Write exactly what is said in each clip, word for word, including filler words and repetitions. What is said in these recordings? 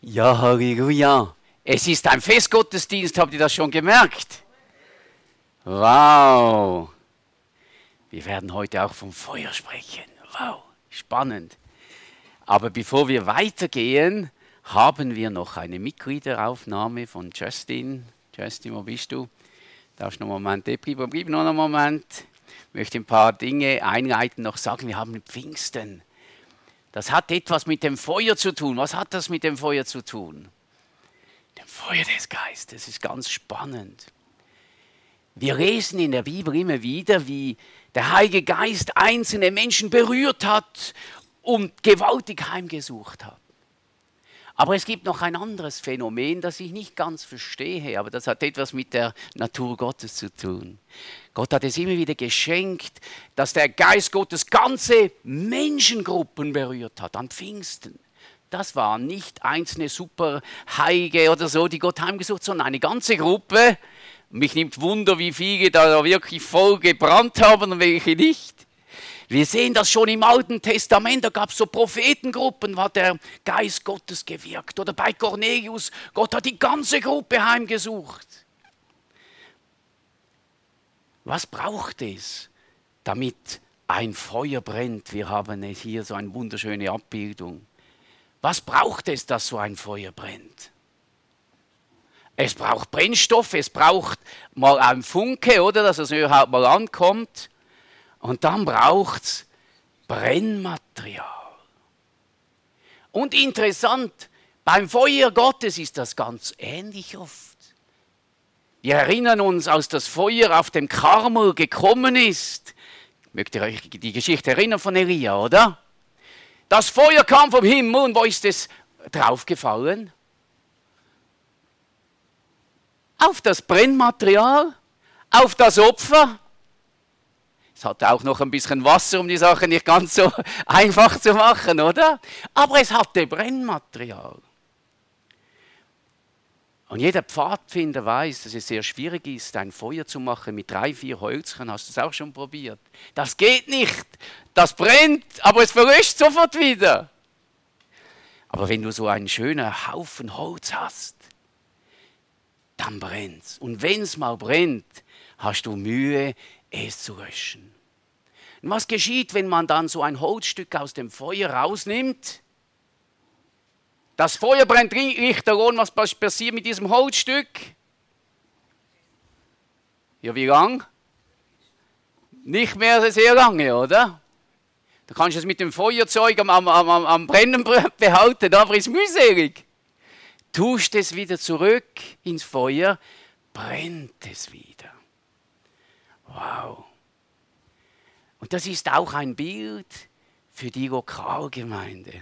Ja, Halleluja. Es ist ein Festgottesdienst, habt ihr das schon gemerkt? Wow. Wir werden heute auch vom Feuer sprechen. Wow, spannend. Aber bevor wir weitergehen, haben wir noch eine Mitgliederaufnahme von Justin. Justin, wo bist du? Darfst du noch einen Moment bleiben? Bleib noch einen Moment. Ich möchte ein paar Dinge einleiten, noch sagen, wir haben Pfingsten. Das hat etwas mit dem Feuer zu tun. Was hat das mit dem Feuer zu tun? Dem Feuer des Geistes. Das ist ganz spannend. Wir lesen in der Bibel immer wieder, wie der Heilige Geist einzelne Menschen berührt hat und gewaltig heimgesucht hat. Aber es gibt noch ein anderes Phänomen, das ich nicht ganz verstehe, aber das hat etwas mit der Natur Gottes zu tun. Gott hat es immer wieder geschenkt, dass der Geist Gottes ganze Menschengruppen berührt hat an Pfingsten. Das waren nicht einzelne Superheilige oder so, die Gott heimgesucht, sondern eine ganze Gruppe. Mich nimmt Wunder, wie viele da wirklich voll gebrannt haben und welche nicht. Wir sehen das schon im Alten Testament, da gab es so Prophetengruppen, wo der Geist Gottes gewirkt. Oder bei Cornelius, Gott hat die ganze Gruppe heimgesucht. Was braucht es, damit ein Feuer brennt? Wir haben hier so eine wunderschöne Abbildung. Was braucht es, dass so ein Feuer brennt? Es braucht Brennstoff, es braucht mal einen Funke, oder, dass es überhaupt mal ankommt. Und dann braucht es Brennmaterial. Und interessant, beim Feuer Gottes ist das ganz ähnlich oft. Wir erinnern uns, als das Feuer auf dem Karmel gekommen ist. Mögt ihr euch die Geschichte erinnern von Elia, oder? Das Feuer kam vom Himmel und wo ist es draufgefallen? Auf das Brennmaterial, auf das Opfer. Es hatte auch noch ein bisschen Wasser, um die Sache nicht ganz so einfach zu machen, oder? Aber es hatte Brennmaterial. Und jeder Pfadfinder weiß, dass es sehr schwierig ist, ein Feuer zu machen mit drei, vier Hölzchen. Hast du es auch schon probiert? Das geht nicht. Das brennt, aber es verlöscht sofort wieder. Aber wenn du so einen schönen Haufen Holz hast, dann brennt es. Und wenn es mal brennt, hast du Mühe, es zu löschen. Und was geschieht, wenn man dann so ein Holzstück aus dem Feuer rausnimmt? Das Feuer brennt lichterloh. Was passiert mit diesem Holzstück? Ja, wie lang? Nicht mehr sehr lange, oder? Da kannst du es mit dem Feuerzeug am, am, am, am Brennen behalten, aber ist mühselig. Tust es wieder zurück ins Feuer, brennt es wieder. Wow. Und das ist auch ein Bild für die Lokalgemeinde.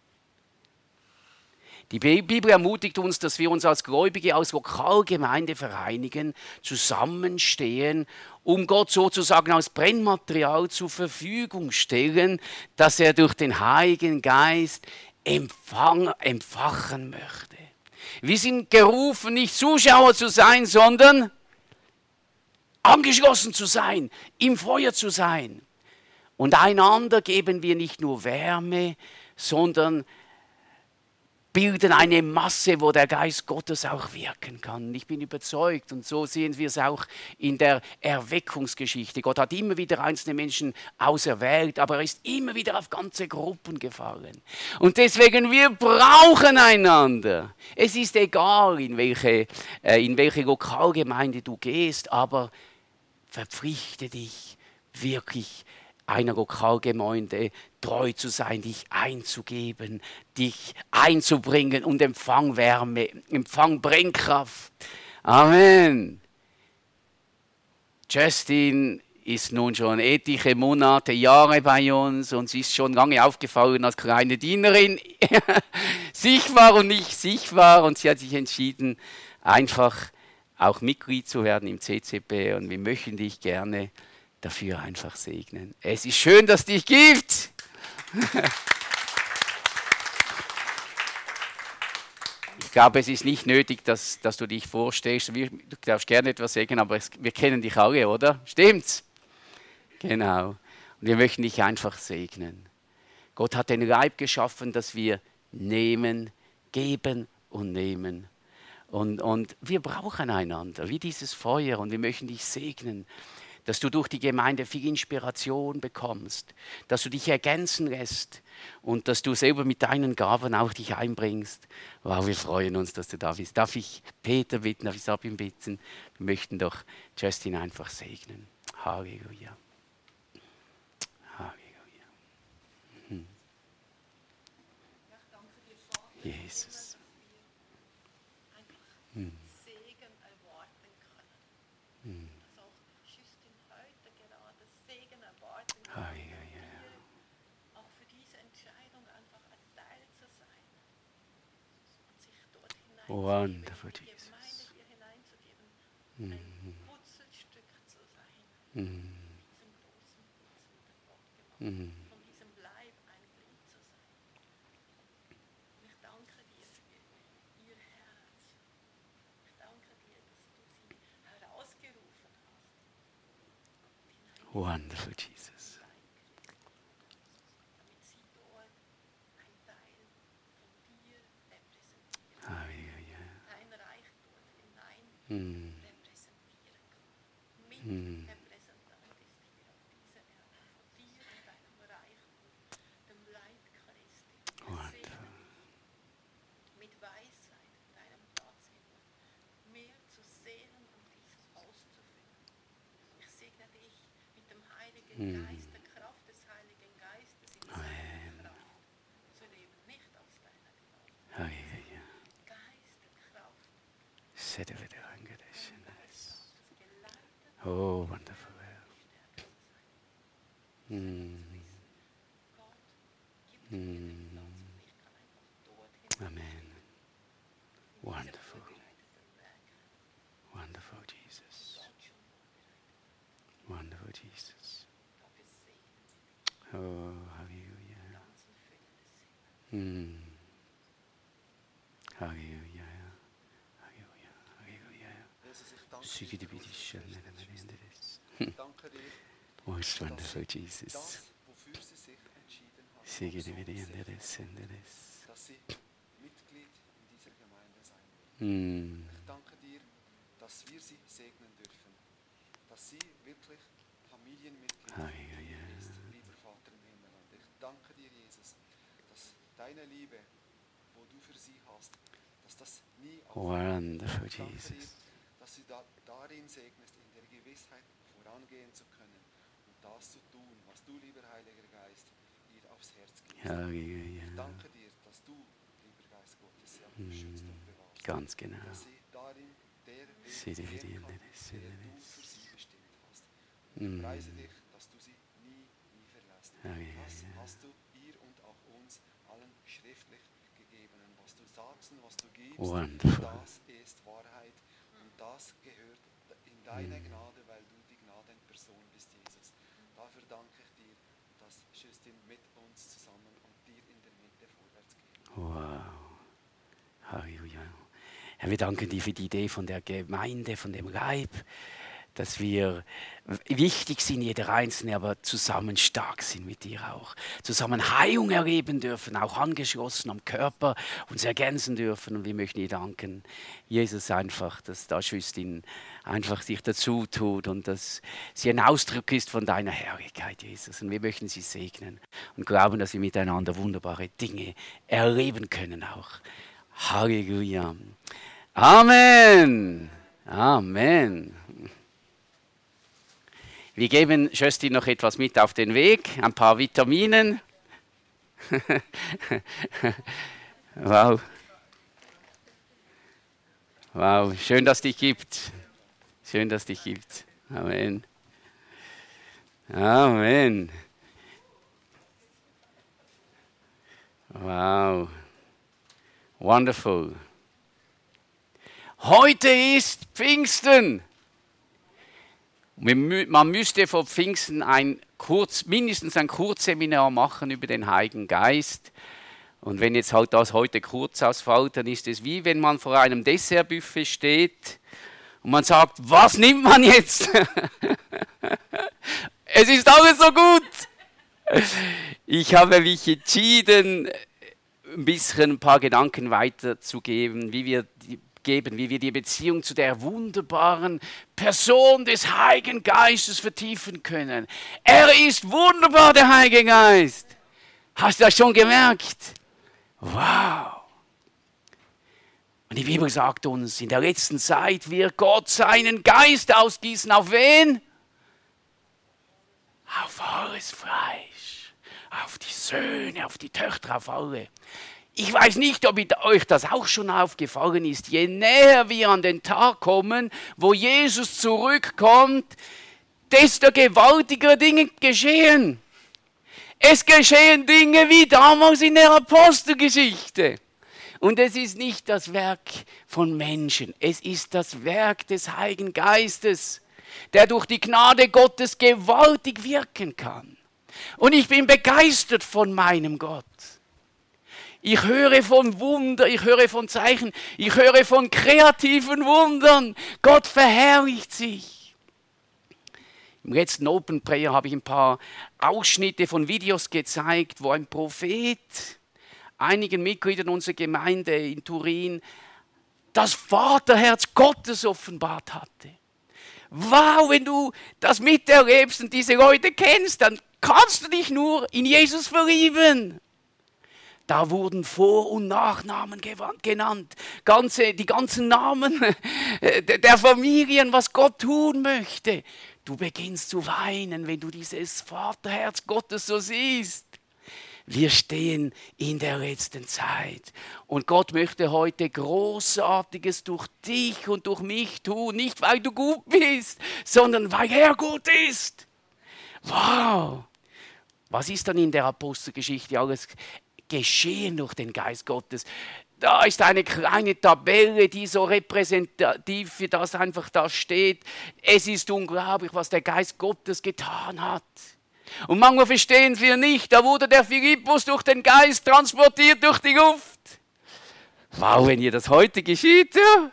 Die Bibel ermutigt uns, dass wir uns als Gläubige, als Lokalgemeinde vereinigen, zusammenstehen, um Gott sozusagen als Brennmaterial zur Verfügung stellen, dass er durch den Heiligen Geist empfang, empfachen möchte. Wir sind gerufen, nicht Zuschauer zu sein, sondern angeschlossen zu sein, im Feuer zu sein. Und einander geben wir nicht nur Wärme, sondern bilden eine Masse, wo der Geist Gottes auch wirken kann. Ich bin überzeugt, und so sehen wir es auch in der Erweckungsgeschichte. Gott hat immer wieder einzelne Menschen auserwählt, aber er ist immer wieder auf ganze Gruppen gefallen. Und deswegen, wir brauchen einander. Es ist egal, in welche, äh, in welche Lokalgemeinde du gehst, aber verpflichte dich wirklich einer Lokalgemeinde treu zu sein, dich einzugeben, dich einzubringen und empfang Wärme, empfang Brennkraft. Amen. Justin ist nun schon etliche Monate, Jahre bei uns und sie ist schon lange aufgefallen als kleine Dienerin, sichtbar und nicht sichtbar, und sie hat sich entschieden, einfach auch Mitglied zu werden im C C B, und wir möchten dich gerne dafür einfach segnen. Es ist schön, dass es dich gibt. Ich glaube, es ist nicht nötig, dass, dass du dich vorstellst. Wir, du darfst gerne etwas sagen, aber es, wir kennen dich alle, oder? Stimmt's? Genau. Und wir möchten dich einfach segnen. Gott hat den Leib geschaffen, dass wir nehmen, geben und nehmen. Und, und wir brauchen einander, wie dieses Feuer. Und wir möchten dich segnen, dass du durch die Gemeinde viel Inspiration bekommst, dass du dich ergänzen lässt und dass du selber mit deinen Gaben auch dich einbringst. Wow, wir freuen uns, dass du da bist. Darf ich Peter bitten, darf ich Sabine bitten? Wir möchten doch Justin einfach segnen. Halleluja. Halleluja. Hm. Jesus. Hm. Auch für diese Entscheidung einfach ein Teil zu sein und sich dort hineinzugeben, in die Gemeinde dir hineinzugeben, ein Wurzelstück zu sein, von diesem großen Wurzel, der Gott gemacht hat, von diesem Leib ein Glied zu sein. Und ich danke dir für ihr Herz. Ich danke dir, dass du sie herausgerufen hast. Wonderful Jesus. Mm. repräsentieren kann. Mit mm. Repräsentant ist hier auf dieser Erde von dir und deinem Reichtum, dem Leib Christi. Mit Weisheit deinem Platz mehr zu sehen und dieses auszufüllen. Ich segne dich mit dem Heiligen mm. Geist, der Kraft des Heiligen Geistes in seiner Kraft zu leben, nicht aus deiner Kraft. Geist der Kraft. Oh, wonderful. Mm. Mm. Amen. Wonderful. Wonderful Jesus. Wonderful Jesus. Oh, hallelujah. Mm. Hallelujah. Hallelujah. Hallelujah. Danke dir, Most wonderful Jesus. das, wofür sie sich entschieden haben, Sige auch so di vidi sehr, anderes anderes. dass sie Mitglied in dieser Gemeinde sein wollen. Mm. Ich danke dir, dass wir sie segnen dürfen, dass sie wirklich Familienmitglied Halleluja. ist, lieber Vater im Himmel. Und ich danke dir, Jesus, dass deine Liebe, wo du für sie hast, dass das nie aufhört. Wonderful Ich danke dir, Jesus. dass du da, darin segnest, in der Gewissheit vorangehen zu können und das zu tun, was du, lieber Heiliger Geist, ihr aufs Herz gibst. Halleluja. Ich danke dir, dass du, lieber Geist Gottes, sie auch beschützt und bewahrst. Ganz genau. Dass sie darin der Weg Sige di vidi gehen kann, anderes der du anderes. für sie bestimmt hast. Und ich Mm. preise dich, dass du sie nie, nie verlässt. Halleluja. Das hast du ihr und auch uns allen schriftlich gegeben. Und was du sagst und was du gibst, Wonderful. das ist Wahrheit. Und das gehört in deine Gnade, weil du die Gnadenperson bist, Jesus. Dafür danke ich dir, dass Justin mit uns zusammen und dir in der Mitte vorwärts geht. Wow. Halleluja. Herr, wir danken dir für die Idee von der Gemeinde, von dem Leib, dass wir wichtig sind, jeder Einzelne, aber zusammen stark sind mit dir auch. Zusammen Heilung erleben dürfen, auch angeschlossen am Körper, uns ergänzen dürfen. Und wir möchten dir danken, Jesus, einfach, dass da Justin einfach sich dazu tut und dass sie ein Ausdruck ist von deiner Herrlichkeit, Jesus. Und wir möchten sie segnen und glauben, dass wir miteinander wunderbare Dinge erleben können auch. Halleluja. Amen. Amen. Wir geben Justin noch etwas mit auf den Weg, ein paar Vitaminen. Wow. Wow, schön, dass es dich gibt. Schön, dass es dich gibt. Amen. Amen. Wow. Wonderful. Heute ist Pfingsten. Man müsste vor Pfingsten ein Kurz, mindestens ein Kurzseminar machen über den Heiligen Geist. Und wenn jetzt halt das heute kurz ausfällt, dann ist es wie wenn man vor einem Dessertbuffet steht und man sagt, was nimmt man jetzt? Es ist alles so gut. Ich habe mich entschieden, ein bisschen ein paar Gedanken weiterzugeben, wie wir die, geben, wie wir die Beziehung zu der wunderbaren Person des Heiligen Geistes vertiefen können. Er ist wunderbar, der Heilige Geist. Hast du das schon gemerkt? Wow. Und die Bibel sagt uns, in der letzten Zeit wird Gott seinen Geist ausgießen. Auf wen? Auf alles Fleisch. Auf die Söhne, auf die Töchter, auf alle. Ich weiß nicht, ob euch das auch schon aufgefallen ist. Je näher wir an den Tag kommen, wo Jesus zurückkommt, desto gewaltiger Dinge geschehen. Es geschehen Dinge wie damals in der Apostelgeschichte. Und es ist nicht das Werk von Menschen, es ist das Werk des Heiligen Geistes, der durch die Gnade Gottes gewaltig wirken kann. Und ich bin begeistert von meinem Gott. Ich höre von Wunder, ich höre von Zeichen, ich höre von kreativen Wundern. Gott verherrlicht sich. Im letzten Open Prayer habe ich ein paar Ausschnitte von Videos gezeigt, wo ein Prophet einigen Mitgliedern unserer Gemeinde in Turin das Vaterherz Gottes offenbart hatte. Wow, wenn du das miterlebst und diese Leute kennst, dann kannst du dich nur in Jesus verlieben. Da wurden Vor- und Nachnamen genannt, ganze, die ganzen Namen der Familien, was Gott tun möchte. Du beginnst zu weinen, wenn du dieses Vaterherz Gottes so siehst. Wir stehen in der letzten Zeit und Gott möchte heute Großartiges durch dich und durch mich tun, nicht weil du gut bist, sondern weil er gut ist. Wow! Was ist dann in der Apostelgeschichte alles geschehen durch den Geist Gottes? Da ist eine kleine Tabelle, die so repräsentativ für das einfach da steht. Es ist unglaublich, was der Geist Gottes getan hat. Und manchmal verstehen wir nicht, da wurde der Philippus durch den Geist transportiert durch die Luft. Wow, wenn ihr das heute geschieht, ja?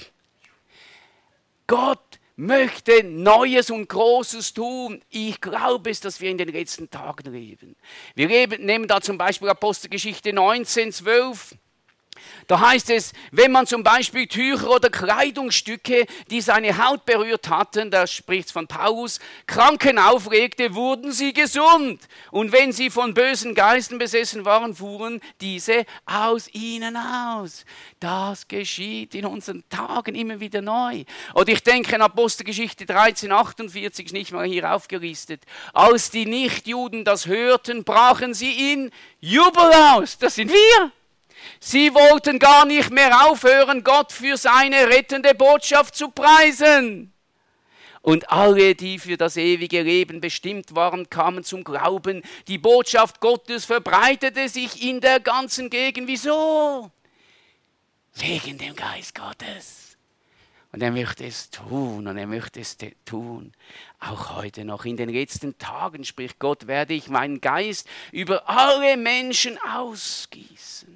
Gott möchte Neues und Großes tun. Ich glaube es, dass wir in den letzten Tagen leben. Wir leben, nehmen da zum Beispiel Apostelgeschichte neunzehn, zwölf. Da heißt es, wenn man zum Beispiel Tücher oder Kleidungsstücke, die seine Haut berührt hatten, da spricht es von Paulus, Kranken auflegte, wurden sie gesund. Und wenn sie von bösen Geistern besessen waren, fuhren diese aus ihnen aus. Das geschieht in unseren Tagen immer wieder neu. Und ich denke an Apostelgeschichte dreizehn, achtundvierzig, ist nicht mal hier aufgelistet. Als die Nichtjuden das hörten, brachen sie in Jubel aus. Das sind wir. Sie wollten gar nicht mehr aufhören, Gott für seine rettende Botschaft zu preisen. Und alle, die für das ewige Leben bestimmt waren, kamen zum Glauben. Die Botschaft Gottes verbreitete sich in der ganzen Gegend. Wieso? Wegen dem Geist Gottes. Und er möchte es tun und er möchte es tun. Auch heute noch in den letzten Tagen, spricht Gott, werde ich meinen Geist über alle Menschen ausgießen.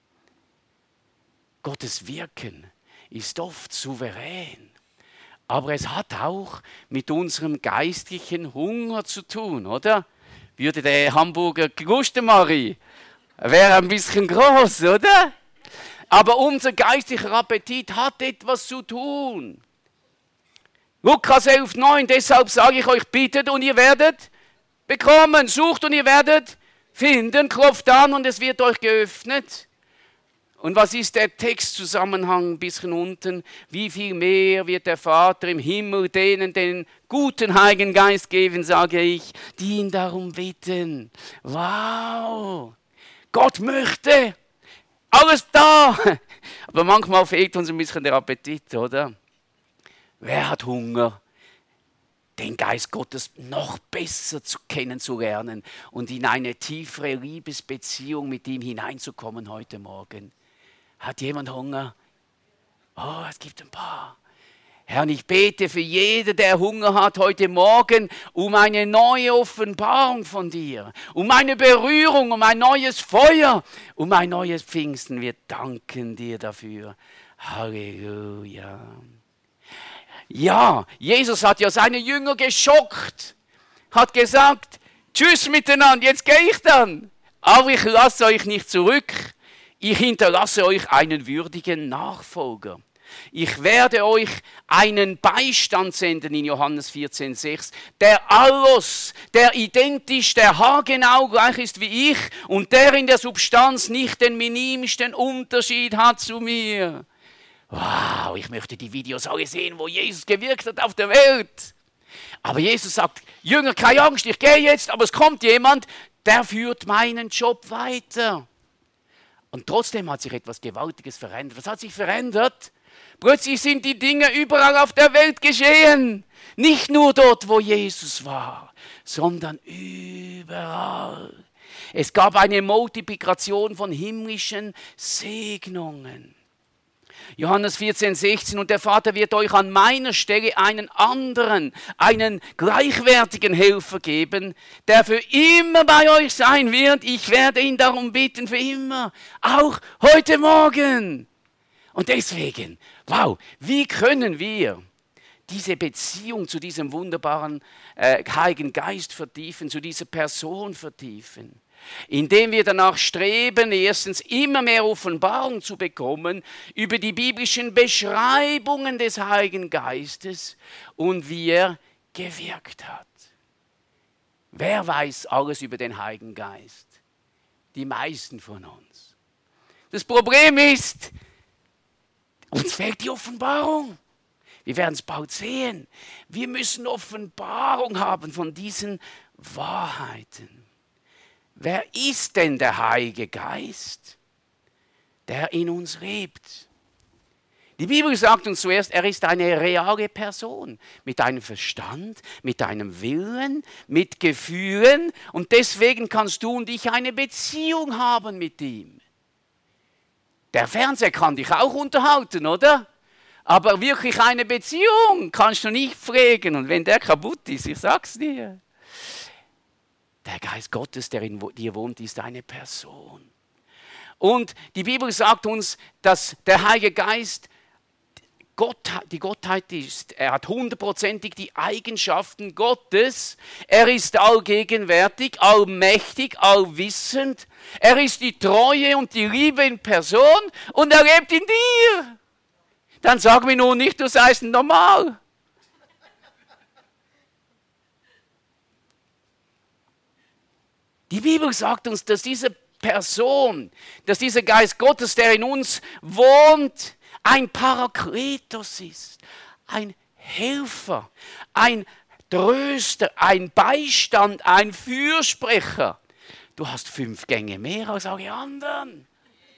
Gottes Wirken ist oft souverän, aber es hat auch mit unserem geistlichen Hunger zu tun, oder? Würde der Hamburger Gustemarie, wäre ein bisschen groß, oder? Aber unser geistlicher Appetit hat etwas zu tun. Lukas elf, neun, deshalb sage ich euch, bittet und ihr werdet bekommen, sucht und ihr werdet finden, klopft an und es wird euch geöffnet. Und was ist der Textzusammenhang ein bisschen unten? Wie viel mehr wird der Vater im Himmel denen den guten Heiligen Geist geben, sage ich, die ihn darum bitten. Wow! Gott möchte! Alles da! Aber manchmal fehlt uns ein bisschen der Appetit, oder? Wer hat Hunger, den Geist Gottes noch besser zu kennenzulernen und in eine tiefere Liebesbeziehung mit ihm hineinzukommen heute Morgen? Hat jemand Hunger? Oh, es gibt ein paar. Herr, ich bete für jeden, der Hunger hat heute Morgen, um eine neue Offenbarung von dir, um eine Berührung, um ein neues Feuer, um ein neues Pfingsten. Wir danken dir dafür. Halleluja. Ja, Jesus hat ja seine Jünger geschockt, hat gesagt, tschüss miteinander, jetzt gehe ich dann. Aber ich lasse euch nicht zurück. Ich hinterlasse euch einen würdigen Nachfolger. Ich werde euch einen Beistand senden in Johannes vierzehn sechs, der alles, der identisch, der haargenau gleich ist wie ich und der in der Substanz nicht den minimsten Unterschied hat zu mir. Wow, ich möchte die Videos alle sehen, wo Jesus gewirkt hat auf der Welt. Aber Jesus sagt, Jünger, keine Angst, ich gehe jetzt, aber es kommt jemand, der führt meinen Job weiter. Und trotzdem hat sich etwas Gewaltiges verändert. Was hat sich verändert? Plötzlich sind die Dinge überall auf der Welt geschehen. Nicht nur dort, wo Jesus war, sondern überall. Es gab eine Multiplikation von himmlischen Segnungen. Johannes vierzehn sechzehn, und der Vater wird euch an meiner Stelle einen anderen, einen gleichwertigen Helfer geben, der für immer bei euch sein wird. Ich werde ihn darum bitten, für immer, auch heute Morgen. Und deswegen, wow, wie können wir diese Beziehung zu diesem wunderbaren äh, Heiligen Geist vertiefen, zu dieser Person vertiefen? Indem wir danach streben, erstens immer mehr Offenbarung zu bekommen über die biblischen Beschreibungen des Heiligen Geistes und wie er gewirkt hat. Wer weiß alles über den Heiligen Geist? Die meisten von uns. Das Problem ist, uns fehlt die Offenbarung. Wir werden es bald sehen. Wir müssen Offenbarung haben von diesen Wahrheiten. Wer ist denn der Heilige Geist, der in uns lebt? Die Bibel sagt uns zuerst, er ist eine reale Person mit einem Verstand, mit einem Willen, mit Gefühlen und deswegen kannst du und ich eine Beziehung haben mit ihm. Der Fernseher kann dich auch unterhalten, oder? Aber wirklich eine Beziehung kannst du nicht pflegen und wenn der kaputt ist, ich sag's dir. Der Geist Gottes, der in dir wohnt, ist eine Person. Und die Bibel sagt uns, dass der Heilige Geist Gott, die Gottheit ist. Er hat hundertprozentig die Eigenschaften Gottes. Er ist allgegenwärtig, allmächtig, allwissend. Er ist die Treue und die Liebe in Person und er lebt in dir. Dann sag mir nun nicht, du seist normal. Die Bibel sagt uns, dass diese Person, dass dieser Geist Gottes, der in uns wohnt, ein Parakletos ist, ein Helfer, ein Tröster, ein Beistand, ein Fürsprecher. Du hast fünf Gänge mehr als alle anderen.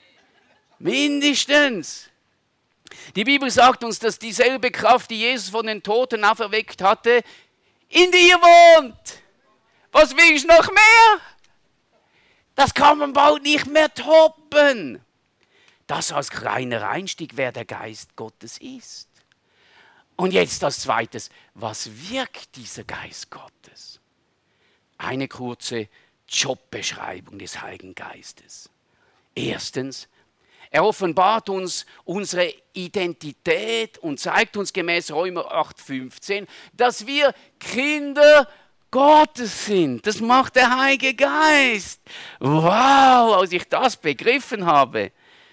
Mindestens. Die Bibel sagt uns, dass dieselbe Kraft, die Jesus von den Toten auferweckt hatte, in dir wohnt. Was willst du noch mehr? Das kann man bald nicht mehr toppen. Das als kleiner Einstieg, wer der Geist Gottes ist. Und jetzt als zweites, was wirkt dieser Geist Gottes? Eine kurze Jobbeschreibung des Heiligen Geistes. Erstens, er offenbart uns unsere Identität und zeigt uns gemäß Römer acht fünfzehn, dass wir Kinder Gottes sind. Das macht der Heilige Geist. Wow, als ich das begriffen habe,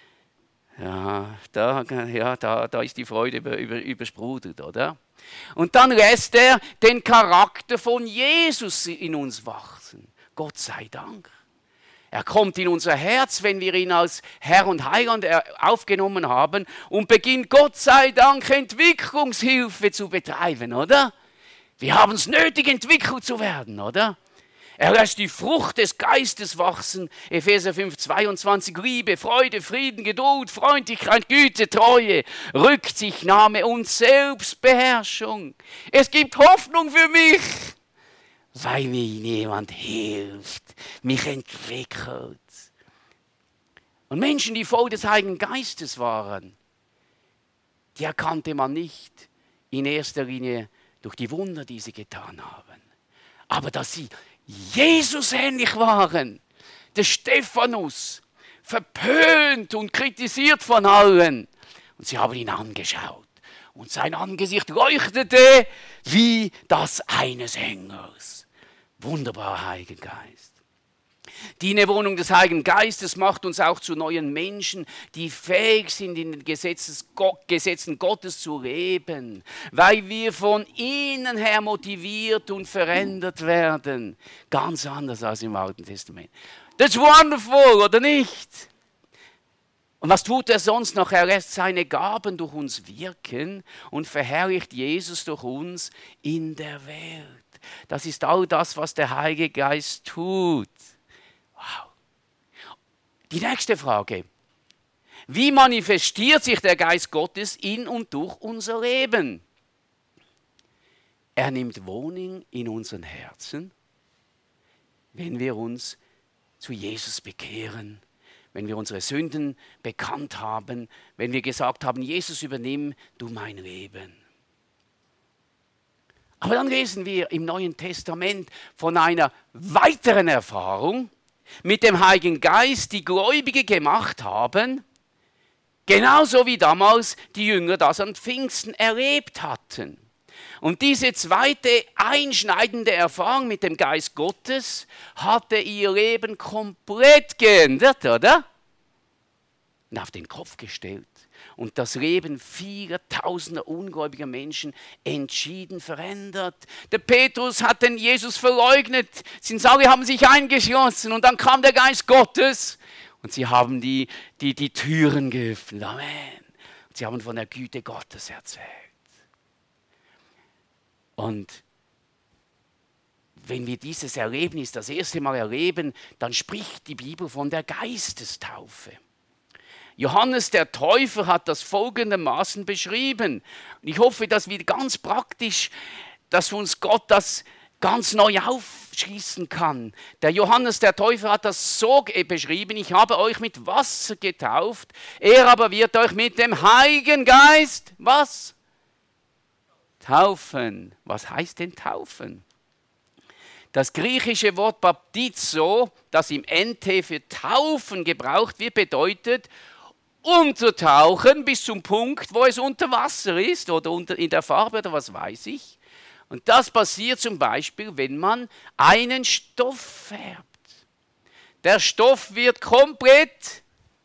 ja, da, ja, da, da ist die Freude über, über, übersprudelt, oder? Und dann lässt er den Charakter von Jesus in uns wachsen. Gott sei Dank. Er kommt in unser Herz, wenn wir ihn als Herr und Heiland aufgenommen haben und beginnt, Gott sei Dank, Entwicklungshilfe zu betreiben, oder? Wir haben es nötig, entwickelt zu werden, oder? Er lässt die Frucht des Geistes wachsen. Epheser fünf zweiundzwanzig, Liebe, Freude, Frieden, Geduld, Freundlichkeit, Güte, Treue, Rücksichtnahme und Selbstbeherrschung. Es gibt Hoffnung für mich, weil mir jemand hilft, mich entwickelt. Und Menschen, die voll des Heiligen Geistes waren, die erkannte man nicht in erster Linie durch die Wunder, die sie getan haben. Aber dass sie Jesus ähnlich waren, der Stephanus, verpönt und kritisiert von allen. Und sie haben ihn angeschaut. Und sein Angesicht leuchtete wie das eines Engels. Wunderbarer Heiliger Geist. Die Innewohnung des Heiligen Geistes macht uns auch zu neuen Menschen, die fähig sind, in den Gesetzes, Gesetzen Gottes zu leben, weil wir von innen her motiviert und verändert werden. Ganz anders als im Alten Testament. That's wonderful, oder nicht? Und was tut er sonst noch? Er lässt seine Gaben durch uns wirken und verherrlicht Jesus durch uns in der Welt. Das ist all das, was der Heilige Geist tut. Wow. Die nächste Frage. Wie manifestiert sich der Geist Gottes in und durch unser Leben? Er nimmt Wohnung in unseren Herzen, wenn wir uns zu Jesus bekehren, wenn wir unsere Sünden bekannt haben, wenn wir gesagt haben, Jesus, übernimm du mein Leben. Aber dann lesen wir im Neuen Testament von einer weiteren Erfahrung mit dem Heiligen Geist, die Gläubige gemacht haben, genauso wie damals die Jünger das an Pfingsten erlebt hatten. Und diese zweite einschneidende Erfahrung mit dem Geist Gottes hatte ihr Leben komplett geändert, oder? Und auf den Kopf gestellt. Und das Leben vieler tausender ungläubiger Menschen entschieden verändert. Der Petrus hat den Jesus verleugnet. Sie alle haben sich eingeschlossen. Und dann kam der Geist Gottes. Und sie haben die, die, die Türen geöffnet. Amen. Und sie haben von der Güte Gottes erzählt. Und wenn wir dieses Erlebnis das erste Mal erleben, dann spricht die Bibel von der Geistestaufe. Johannes der Täufer hat das folgendermaßen beschrieben. Und ich hoffe, dass wir ganz praktisch, dass uns Gott das ganz neu aufschließen kann. Der Johannes der Täufer hat das so beschrieben: Ich habe euch mit Wasser getauft, er aber wird euch mit dem Heiligen Geist, was? Taufen. Was heißt denn taufen? Das griechische Wort Baptizo, das im N T für taufen gebraucht wird, bedeutet untertauchen bis zum Punkt, wo es unter Wasser ist oder unter, in der Farbe oder was weiß ich. Und das passiert zum Beispiel, wenn man einen Stoff färbt. Der Stoff wird komplett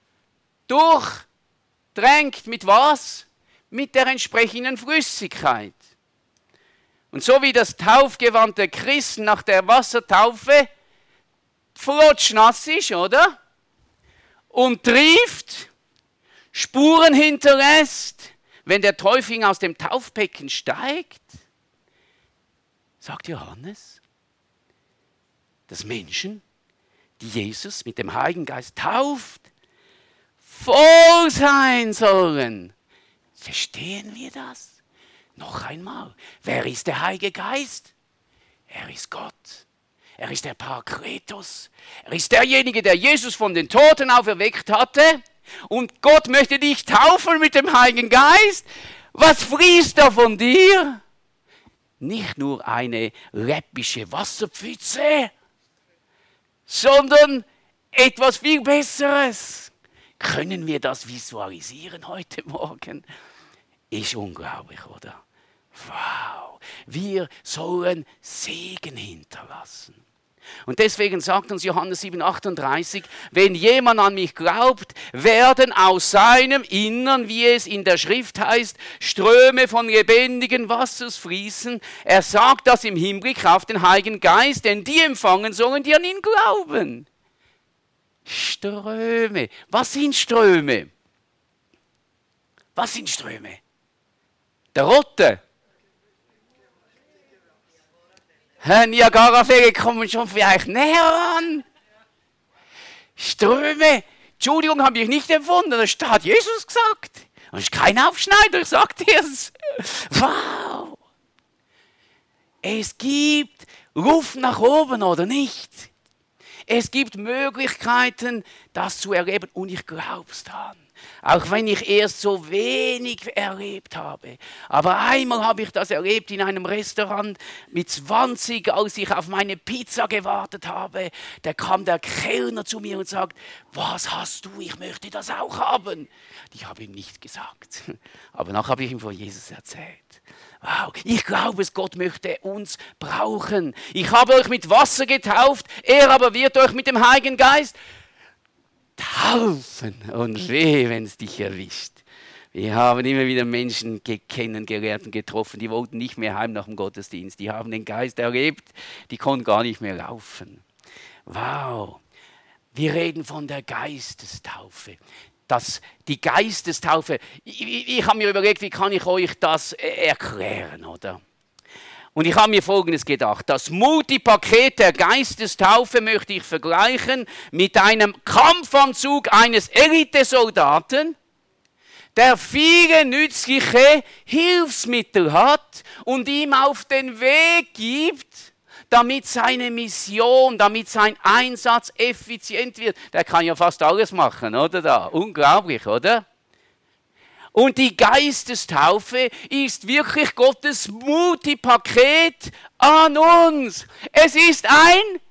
durchdrängt mit was? Mit der entsprechenden Flüssigkeit. Und so wie das Taufgewand der Christen nach der Wassertaufe flotschnass ist, oder? Und trieft, Spuren hinterlässt, wenn der Täufling aus dem Taufbecken steigt, sagt Johannes, dass Menschen, die Jesus mit dem Heiligen Geist tauft, voll sein sollen. Verstehen wir das? Noch einmal, wer ist der Heilige Geist? Er ist Gott. Er ist der Parakletos. Er ist derjenige, der Jesus von den Toten auferweckt hatte. Und Gott möchte dich taufen mit dem Heiligen Geist. Was fließt da von dir? Nicht nur eine läppische Wasserpfütze, sondern etwas viel Besseres. Können wir das visualisieren heute Morgen? Ist unglaublich, oder? Wow, wir sollen Segen hinterlassen. Und deswegen sagt uns Johannes sieben achtunddreißig, wenn jemand an mich glaubt, werden aus seinem Innern, wie es in der Schrift heißt, Ströme von lebendigen Wassers fließen. Er sagt das im Hinblick auf den Heiligen Geist, denn die empfangen sollen, die an ihn glauben. Ströme. Was sind Ströme? Was sind Ströme? Der Rotte. Niagara-Fälle kommen schon vielleicht näher an. Ströme. Entschuldigung, habe ich nicht empfunden. Das hat Jesus gesagt. Das ist kein Aufschneider, ich sage dir es. Wow. Es gibt Luft nach oben, oder nicht? Es gibt Möglichkeiten, das zu erleben. Und ich glaube es dran. Auch wenn ich erst so wenig erlebt habe. Aber einmal habe ich das erlebt in einem Restaurant mit zwanzig, als ich auf meine Pizza gewartet habe. Da kam der Kellner zu mir und sagt, was hast du? Ich möchte das auch haben. Ich habe ihm nicht gesagt. Aber nachher habe ich ihm von Jesus erzählt. Wow, ich glaube, Gott möchte uns brauchen. Ich habe euch mit Wasser getauft, er aber wird euch mit dem Heiligen Geist taufen. Und weh, wenn es dich erwischt. Wir haben immer wieder Menschen kennengelernt und getroffen, die wollten nicht mehr heim nach dem Gottesdienst. Die haben den Geist erlebt, die konnten gar nicht mehr laufen. Wow, wir reden von der Geistestaufe. Das, die Geistestaufe, ich, ich habe mir überlegt, wie kann ich euch das erklären, oder? Und ich habe mir Folgendes gedacht, das Multipaket der Geistestaufe möchte ich vergleichen mit einem Kampfanzug eines Elitesoldaten, der viele nützliche Hilfsmittel hat und ihm auf den Weg gibt, damit seine Mission, damit sein Einsatz effizient wird. Der kann ja fast alles machen, oder da? Unglaublich, oder? Und die Geistestaufe ist wirklich Gottes Multipaket an uns. Es ist ein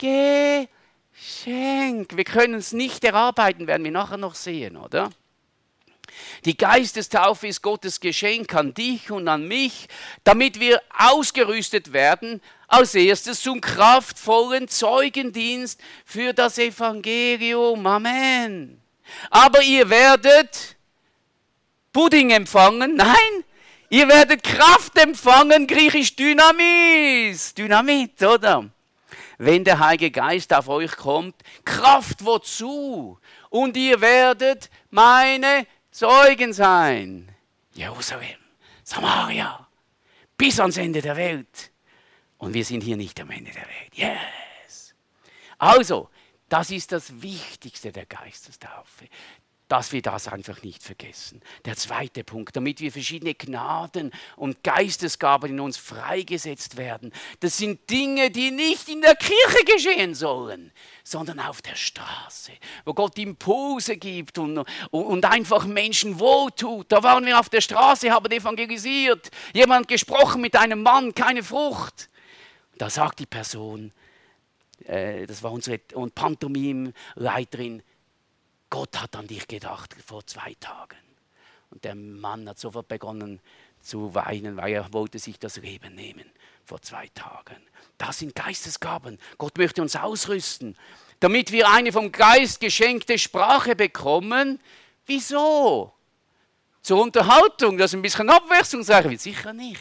Geschenk. Wir können es nicht erarbeiten, werden wir nachher noch sehen, oder? Die Geistestaufe ist Gottes Geschenk an dich und an mich, damit wir ausgerüstet werden, als erstes zum kraftvollen Zeugendienst für das Evangelium. Amen. Aber ihr werdet Pudding empfangen. Nein, ihr werdet Kraft empfangen, griechisch Dynamis. Dynamit, oder? Wenn der Heilige Geist auf euch kommt, Kraft wozu? Und ihr werdet meine Zeugen sein. Jerusalem, Samaria, bis ans Ende der Welt. Und wir sind hier nicht am Ende der Welt. Yes. Also, das ist das Wichtigste der Geistestaufe, dass wir das einfach nicht vergessen. Der zweite Punkt, damit wir verschiedene Gnaden und Geistesgaben in uns freigesetzt werden. Das sind Dinge, die nicht in der Kirche geschehen sollen, sondern auf der Straße, wo Gott Impulse gibt und, und einfach Menschen wohltut. Da waren wir auf der Straße, haben evangelisiert, jemand gesprochen mit einem Mann, keine Frucht. Da sagt die Person, äh, das war unsere Pantomimleiterin, Gott hat an dich gedacht vor zwei Tagen. Und der Mann hat sofort begonnen zu weinen, weil er wollte sich das Leben nehmen vor zwei Tagen. Das sind Geistesgaben. Gott möchte uns ausrüsten, damit wir eine vom Geist geschenkte Sprache bekommen. Wieso? Zur Unterhaltung, dass ein bisschen abwechslungsreich wird? Sicher nicht.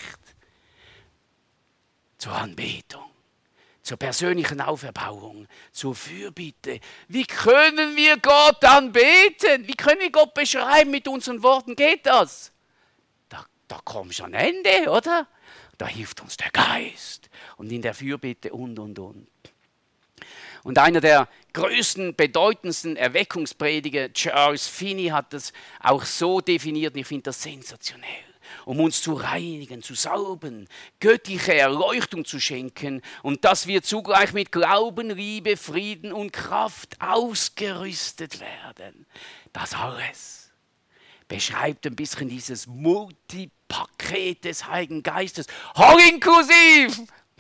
Zur Anbetung. Zur persönlichen Auferbauung, zur Fürbitte. Wie können wir Gott anbeten? Wie können wir Gott beschreiben mit unseren Worten? Geht das? Da, da kommt schon ein Ende, oder? Da hilft uns der Geist. Und in der Fürbitte und, und, und. Und einer der größten, bedeutendsten Erweckungsprediger, Charles Finney, hat das auch so definiert. Und ich finde das sensationell. Um uns zu reinigen, zu salben, göttliche Erleuchtung zu schenken und dass wir zugleich mit Glauben, Liebe, Frieden und Kraft ausgerüstet werden. Das alles beschreibt ein bisschen dieses Multipaket des Heiligen Geistes, all inklusiv.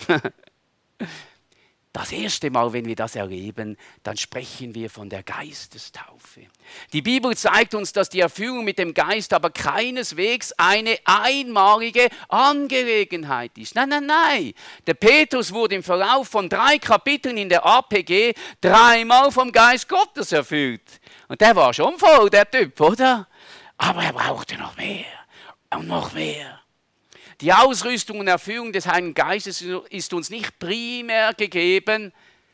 Das erste Mal, wenn wir das erleben, dann sprechen wir von der Geistestaufe. Die Bibel zeigt uns, dass die Erfüllung mit dem Geist aber keineswegs eine einmalige Angelegenheit ist. Nein, nein, nein. Der Petrus wurde im Verlauf von drei Kapiteln in der A P G dreimal vom Geist Gottes erfüllt. Und der war schon voll, der Typ, oder? Aber er brauchte noch mehr und noch mehr. Die Ausrüstung und Erfüllung des Heiligen Geistes ist uns nicht primär gegeben,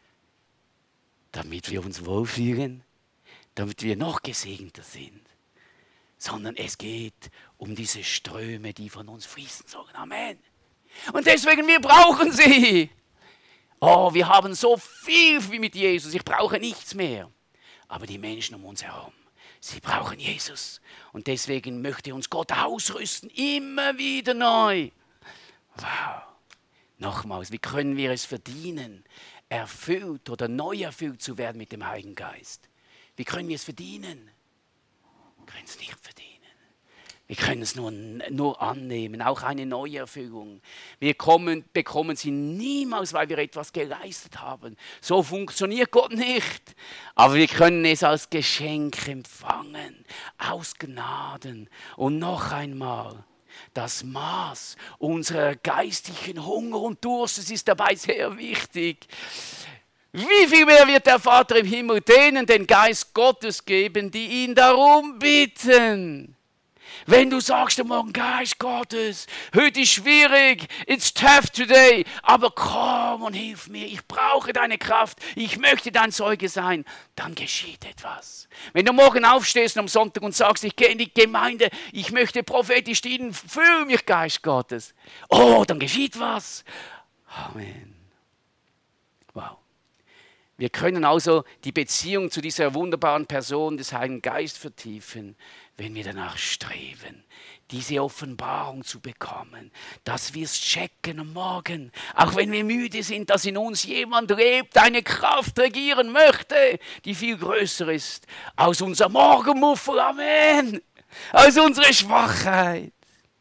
damit wir uns wohlfühlen, damit wir noch gesegneter sind, sondern es geht um diese Ströme, die von uns fließen sollen. Amen. Und deswegen, wir brauchen sie. Oh, wir haben so viel wie mit Jesus, ich brauche nichts mehr. Aber die Menschen um uns herum, sie brauchen Jesus. Und deswegen möchte uns Gott ausrüsten, immer wieder neu. Wow. Nochmals, wie können wir es verdienen, erfüllt oder neu erfüllt zu werden mit dem Heiligen Geist? Wie können wir es verdienen? können es nicht verdienen. Wir können es nur, nur annehmen, auch eine Neuerfüllung. Wir kommen, bekommen sie niemals, weil wir etwas geleistet haben. So funktioniert Gott nicht. Aber wir können es als Geschenk empfangen, aus Gnaden. Und noch einmal, das Maß unserer geistlichen Hunger und Durstes ist dabei sehr wichtig. Wie viel mehr wird der Vater im Himmel denen den Geist Gottes geben, die ihn darum bitten? Wenn du sagst am Morgen, Geist Gottes, heute ist schwierig, it's tough today, aber komm und hilf mir, ich brauche deine Kraft, ich möchte dein Zeuge sein, dann geschieht etwas. Wenn du morgen aufstehst am Sonntag und sagst, ich gehe in die Gemeinde, ich möchte prophetisch dienen, füll mich, Geist Gottes. Oh, dann geschieht was. Amen. Wow. Wir können also die Beziehung zu dieser wunderbaren Person des Heiligen Geistes vertiefen, wenn wir danach streben, diese Offenbarung zu bekommen, dass wir es checken am Morgen, auch wenn wir müde sind, dass in uns jemand lebt, eine Kraft regieren möchte, die viel größer ist als unser Morgenmuffel, Amen, als unsere Schwachheit.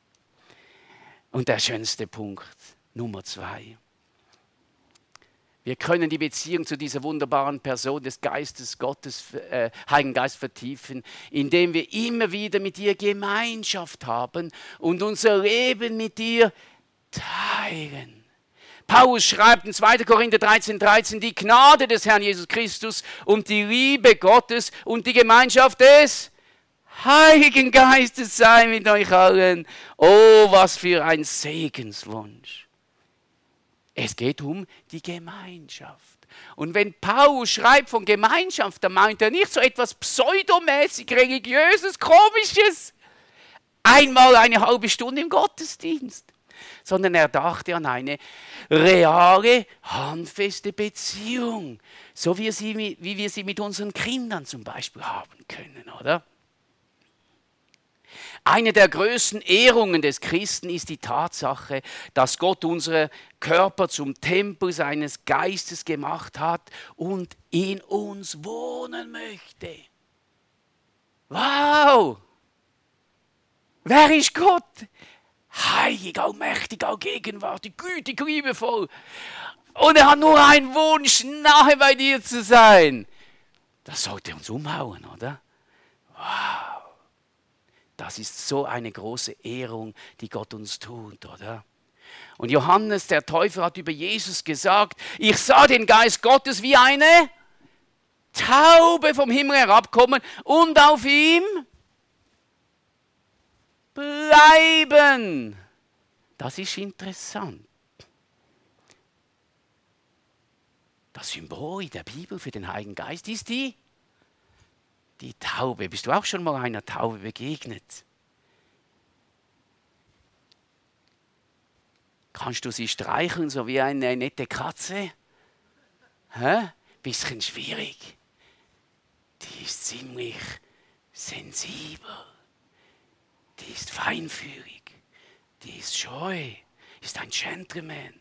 Und der schönste Punkt, Nummer zwei. Wir können die Beziehung zu dieser wunderbaren Person des Geistes Gottes, äh, Heiligen Geist vertiefen, indem wir immer wieder mit ihr Gemeinschaft haben und unser Leben mit ihr teilen. Paulus schreibt in zweiter Korinther dreizehn, dreizehn, die Gnade des Herrn Jesus Christus und die Liebe Gottes und die Gemeinschaft des Heiligen Geistes sei mit euch allen. Oh, was für ein Segenswunsch. Es geht um die Gemeinschaft. Und wenn Paulus schreibt von Gemeinschaft, dann meint er nicht so etwas pseudomäßig religiöses, komisches, einmal eine halbe Stunde im Gottesdienst, sondern er dachte an eine reale, handfeste Beziehung, so wie, sie, wie wir sie mit unseren Kindern zum Beispiel haben können, oder? Eine der größten Ehrungen des Christen ist die Tatsache, dass Gott unsere Körper zum Tempel seines Geistes gemacht hat und in uns wohnen möchte. Wow! Wer ist Gott? Heilig, allmächtig, allgegenwärtig, gütig, liebevoll. Und er hat nur einen Wunsch, nahe bei dir zu sein. Das sollte uns umhauen, oder? Wow! Das ist so eine große Ehrung, die Gott uns tut, oder? Und Johannes, der Täufer, hat über Jesus gesagt, ich sah den Geist Gottes wie eine Taube vom Himmel herabkommen und auf ihm bleiben. Das ist interessant. Das Symbol der Bibel für den Heiligen Geist ist die Die Taube. Bist du auch schon mal einer Taube begegnet? Kannst du sie streicheln, so wie eine nette Katze? Hä? Bisschen schwierig. Die ist ziemlich sensibel. Die ist feinfühlig. Die ist scheu. Ist ein Gentleman.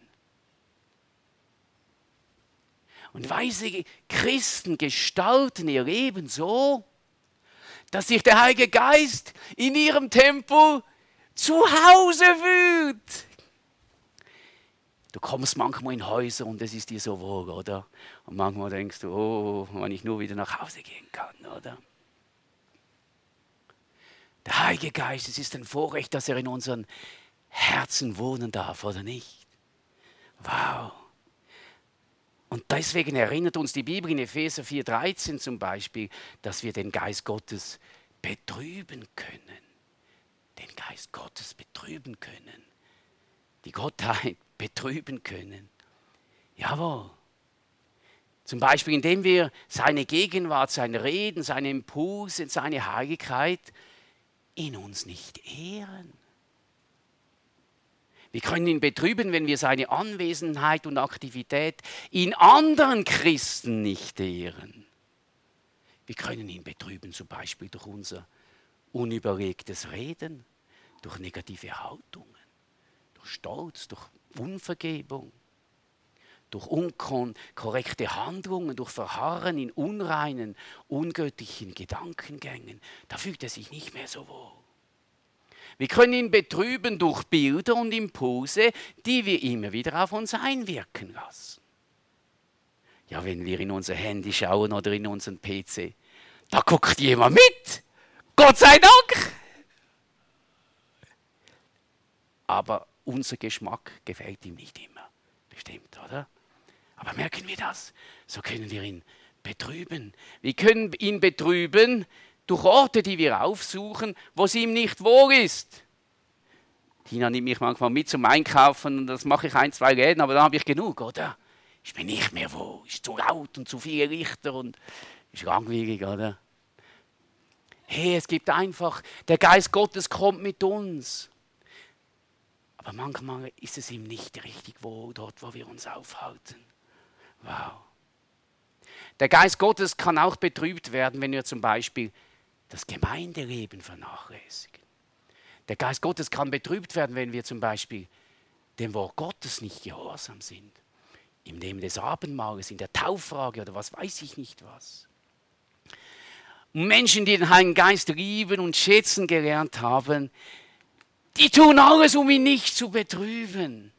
Und weise Christen gestalten ihr Leben so, dass sich der Heilige Geist in ihrem Tempel zu Hause fühlt. Du kommst manchmal in Häuser und es ist dir so wohl, oder? Und manchmal denkst du, oh, wenn ich nur wieder nach Hause gehen kann, oder? Der Heilige Geist, es ist ein Vorrecht, dass er in unseren Herzen wohnen darf, oder nicht? Wow. Und deswegen erinnert uns die Bibel in Epheser vier dreizehn zum Beispiel, dass wir den Geist Gottes betrüben können. Den Geist Gottes betrüben können. Die Gottheit betrüben können. Jawohl. Zum Beispiel, indem wir seine Gegenwart, sein Reden, seine Impulse, seine Heiligkeit in uns nicht ehren. Wir können ihn betrüben, wenn wir seine Anwesenheit und Aktivität in anderen Christen nicht ehren. Wir können ihn betrüben, zum Beispiel durch unser unüberlegtes Reden, durch negative Haltungen, durch Stolz, durch Unvergebung, durch unkorrekte Handlungen, durch Verharren in unreinen, ungöttlichen Gedankengängen. Da fühlt er sich nicht mehr so wohl. Wir können ihn betrüben durch Bilder und Impulse, die wir immer wieder auf uns einwirken lassen. Ja, wenn wir in unser Handy schauen oder in unseren P C, da guckt jemand mit. Gott sei Dank! Aber unser Geschmack gefällt ihm nicht immer. Bestimmt, oder? Aber merken wir das? So können wir ihn betrüben. Wir können ihn betrüben durch Orte, die wir aufsuchen, wo es ihm nicht wohl ist. Tina nimmt mich manchmal mit zum Einkaufen und das mache ich ein, zwei Läden, aber dann habe ich genug, oder? Ist mir nicht mehr wohl, ist zu laut und zu viele Lichter und ist langweilig, oder? Hey, es gibt einfach, der Geist Gottes kommt mit uns. Aber manchmal ist es ihm nicht richtig wohl, dort, wo wir uns aufhalten. Wow. Der Geist Gottes kann auch betrübt werden, wenn wir zum Beispiel das Gemeindeleben vernachlässigen. Der Geist Gottes kann betrübt werden, wenn wir zum Beispiel dem Wort Gottes nicht gehorsam sind. Im Nehmen des Abendmahles, in der Tauffrage oder was weiß ich nicht was. Und Menschen, die den Heiligen Geist lieben und schätzen gelernt haben, die tun alles, um ihn nicht zu betrüben.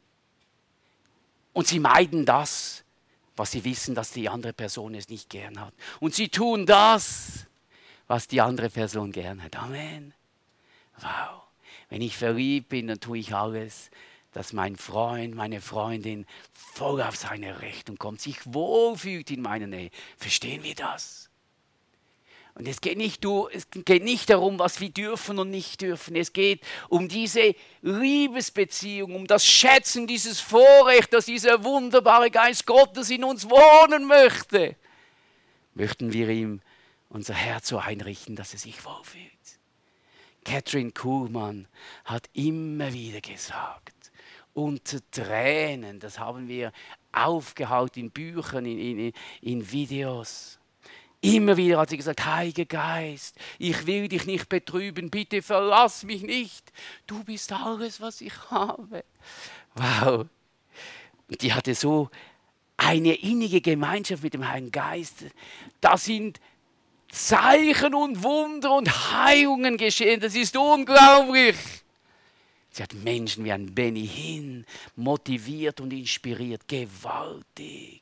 Und sie meiden das, was sie wissen, dass die andere Person es nicht gern hat. Und sie tun das, was die andere Person gern hat. Amen. Wow. Wenn ich verliebt bin, dann tue ich alles, dass mein Freund, meine Freundin voll auf seine Rechnung kommt, sich wohlfühlt in meiner Nähe. Verstehen wir das? Und es geht nicht, es geht nicht darum, was wir dürfen und nicht dürfen. Es geht um diese Liebesbeziehung, um das Schätzen, dieses Vorrecht, dass dieser wunderbare Geist Gottes in uns wohnen möchte. Möchten wir ihm unser Herz so einrichten, dass er sich wohlfühlt. Catherine Kuhlmann hat immer wieder gesagt, unter Tränen, das haben wir aufgehaut in Büchern, in, in, in Videos. Immer wieder hat sie gesagt, Heiliger Geist, ich will dich nicht betrüben, bitte verlass mich nicht. Du bist alles, was ich habe. Wow. Und die hatte so eine innige Gemeinschaft mit dem Heiligen Geist. Da sind Zeichen und Wunder und Heilungen geschehen. Das ist unglaublich. Sie hat Menschen wie ein Benny Hinn motiviert und inspiriert. Gewaltig.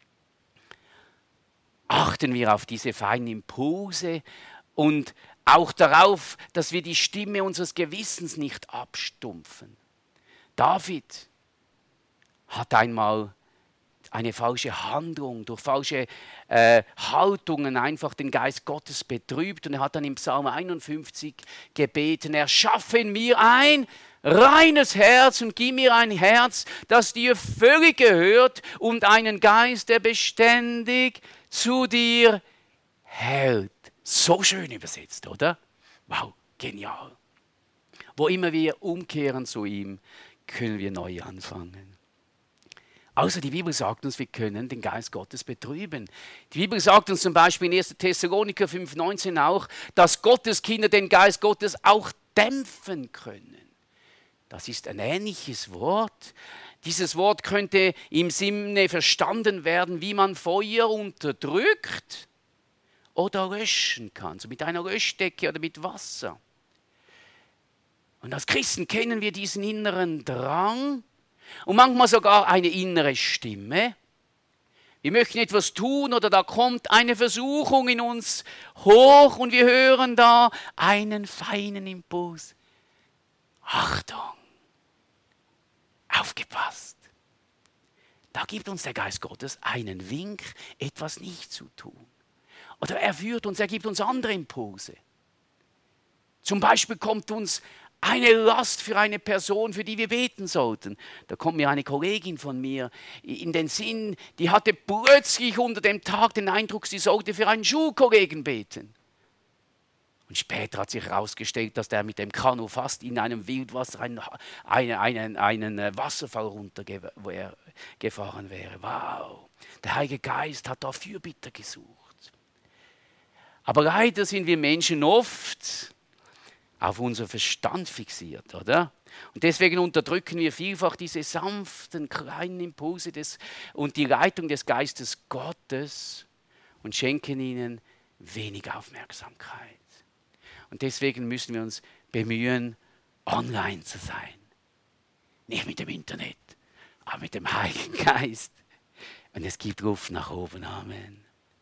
Achten wir auf diese feinen Impulse und auch darauf, dass wir die Stimme unseres Gewissens nicht abstumpfen. David hat einmal eine falsche Handlung, durch falsche äh, Haltungen einfach den Geist Gottes betrübt und er hat dann im Psalm einundfünfzig gebeten, erschaffe in mir ein reines Herz und gib mir ein Herz, das dir völlig gehört und einen Geist, der beständig zu dir hält. So schön übersetzt, oder? Wow, genial. Wo immer wir umkehren zu ihm, können wir neu anfangen. Also die Bibel sagt uns, wir können den Geist Gottes betrüben. Die Bibel sagt uns zum Beispiel in erster Thessaloniker fünf neunzehn auch, dass Gottes Kinder den Geist Gottes auch dämpfen können. Das ist ein ähnliches Wort. Dieses Wort könnte im Sinne verstanden werden, wie man Feuer unterdrückt oder löschen kann, so mit einer Löschdecke oder mit Wasser. Und als Christen kennen wir diesen inneren Drang und manchmal sogar eine innere Stimme. Wir möchten etwas tun oder da kommt eine Versuchung in uns hoch und wir hören da einen feinen Impuls. Achtung! Aufgepasst! Da gibt uns der Geist Gottes einen Wink, etwas nicht zu tun. Oder er führt uns, er gibt uns andere Impulse. Zum Beispiel kommt uns eine Last für eine Person, für die wir beten sollten. Da kommt mir eine Kollegin von mir in den Sinn, die hatte plötzlich unter dem Tag den Eindruck, sie sollte für einen Schulkollegen beten. Und später hat sich herausgestellt, dass der mit dem Kanu fast in einem Wildwasser einen, einen, einen Wasserfall runtergefahren wäre. Wow, der Heilige Geist hat da Fürbitter gesucht. Aber leider sind wir Menschen oft auf unseren Verstand fixiert, oder? Und deswegen unterdrücken wir vielfach diese sanften, kleinen Impulse des, und die Leitung des Geistes Gottes und schenken ihnen wenig Aufmerksamkeit. Und deswegen müssen wir uns bemühen, online zu sein. Nicht mit dem Internet, aber mit dem Heiligen Geist. Und es gibt Luft nach oben. Amen.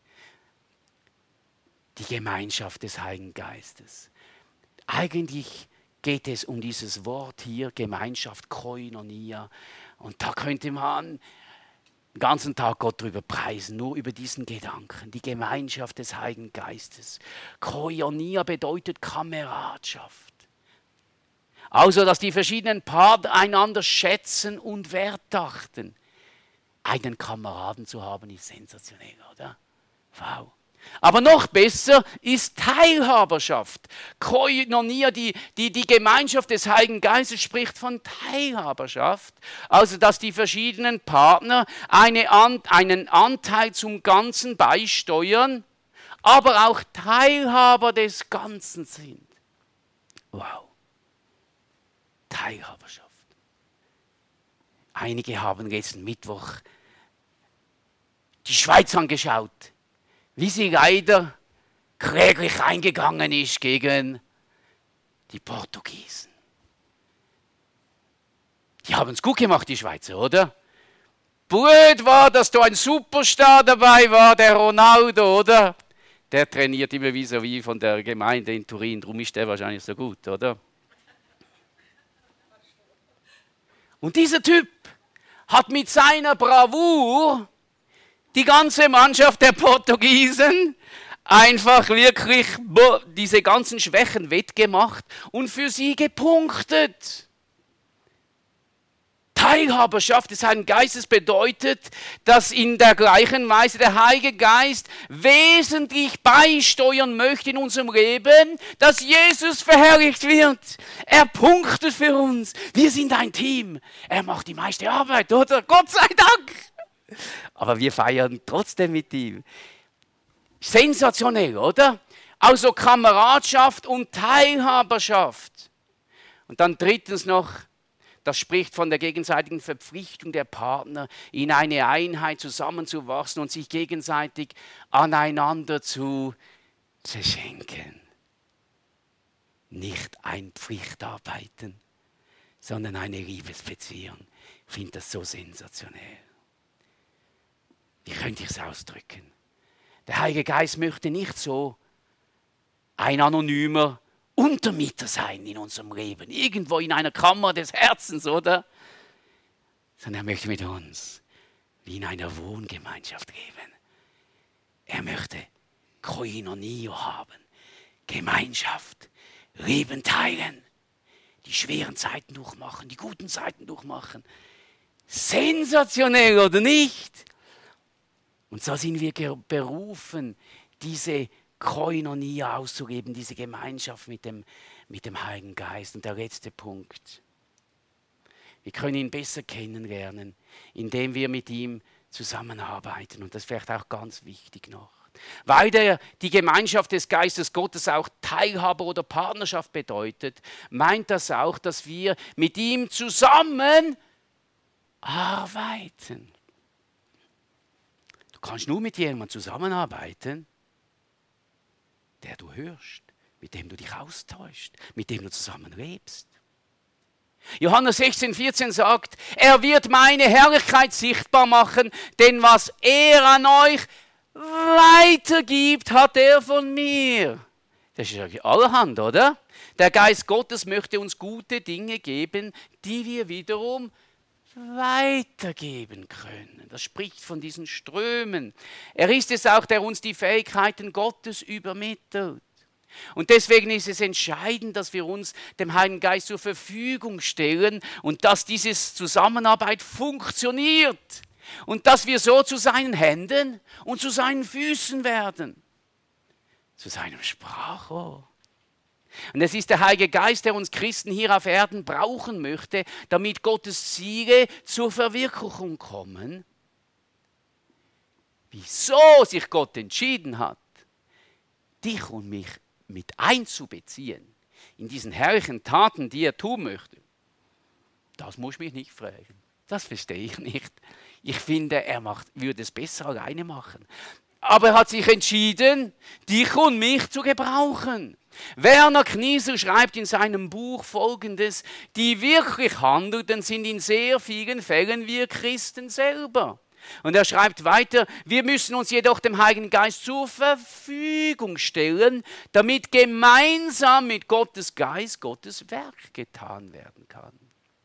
Die Gemeinschaft des Heiligen Geistes. Eigentlich geht es um dieses Wort hier, Gemeinschaft, Koinonia. Und da könnte man den ganzen Tag Gott drüber preisen, nur über diesen Gedanken. Die Gemeinschaft des Heiligen Geistes. Koinonia bedeutet Kameradschaft. Also, dass die verschiedenen Partner einander schätzen und Wert achten. Einen Kameraden zu haben, ist sensationell, oder? Wow. Aber noch besser ist Teilhaberschaft. Koinonia, die, die, die Gemeinschaft des Heiligen Geistes, spricht von Teilhaberschaft. Also, dass die verschiedenen Partner eine, einen Anteil zum Ganzen beisteuern, aber auch Teilhaber des Ganzen sind. Wow. Teilhaberschaft. Einige haben letzten Mittwoch die Schweiz angeschaut, wie sie leider kläglich eingegangen ist gegen die Portugiesen. Die haben es gut gemacht, die Schweizer, oder? Blöd war, dass da ein Superstar dabei war, der Ronaldo, oder? Der trainiert immer vis-à-vis von der Gemeinde in Turin, darum ist der wahrscheinlich so gut, oder? Und dieser Typ hat mit seiner Bravour die ganze Mannschaft der Portugiesen einfach wirklich diese ganzen Schwächen wettgemacht und für sie gepunktet. Teilhaberschaft des Heiligen Geistes bedeutet, dass in der gleichen Weise der Heilige Geist wesentlich beisteuern möchte in unserem Leben, dass Jesus verherrlicht wird. Er punktet für uns. Wir sind ein Team. Er macht die meiste Arbeit, oder? Gott sei Dank. Aber wir feiern trotzdem mit ihm. Sensationell, oder? Also Kameradschaft und Teilhaberschaft. Und dann drittens noch, das spricht von der gegenseitigen Verpflichtung der Partner, in eine Einheit zusammenzuwachsen und sich gegenseitig aneinander zu verschenken. Nicht ein Pflichtarbeiten, sondern eine Liebesbeziehung. Ich finde das so sensationell. Wie könnte ich es ausdrücken? Der Heilige Geist möchte nicht so ein anonymer Untermieter sein in unserem Leben, irgendwo in einer Kammer des Herzens, oder? Sondern er möchte mit uns wie in einer Wohngemeinschaft leben. Er möchte Koinonia haben, Gemeinschaft, Leben teilen, die schweren Zeiten durchmachen, die guten Zeiten durchmachen. Sensationell, oder nicht? Und so sind wir berufen, diese Koinonia auszugeben, diese Gemeinschaft mit dem, mit dem Heiligen Geist. Und der letzte Punkt. Wir können ihn besser kennenlernen, indem wir mit ihm zusammenarbeiten. Und das ist vielleicht auch ganz wichtig noch. Weil der, die Gemeinschaft des Geistes Gottes auch Teilhabe oder Partnerschaft bedeutet, meint das auch, dass wir mit ihm zusammen arbeiten. Du kannst nur mit jemandem zusammenarbeiten, der du hörst, mit dem du dich austauschst, mit dem du zusammen lebst. Johannes sechzehn, vierzehn sagt, er wird meine Herrlichkeit sichtbar machen, denn was er an euch weitergibt, hat er von mir. Das ist ja allerhand, oder? Der Geist Gottes möchte uns gute Dinge geben, die wir wiederum weitergeben können. Das spricht von diesen Strömen. Er ist es auch, der uns die Fähigkeiten Gottes übermittelt. Und deswegen ist es entscheidend, dass wir uns dem Heiligen Geist zur Verfügung stellen und dass diese Zusammenarbeit funktioniert und dass wir so zu seinen Händen und zu seinen Füßen werden, zu seinem Sprachrohr. Und es ist der Heilige Geist, der uns Christen hier auf Erden brauchen möchte, damit Gottes Ziele zur Verwirklichung kommen. Wieso sich Gott entschieden hat, dich und mich mit einzubeziehen in diesen herrlichen Taten, die er tun möchte? Das muss ich mich nicht fragen. Das verstehe ich nicht. Ich finde, er macht, würde es besser alleine machen. Aber er hat sich entschieden, dich und mich zu gebrauchen. Werner Knieser schreibt in seinem Buch Folgendes: Die wirklich Handelnden sind in sehr vielen Fällen wir Christen selber. Und er schreibt weiter: Wir müssen uns jedoch dem Heiligen Geist zur Verfügung stellen, damit gemeinsam mit Gottes Geist Gottes Werk getan werden kann.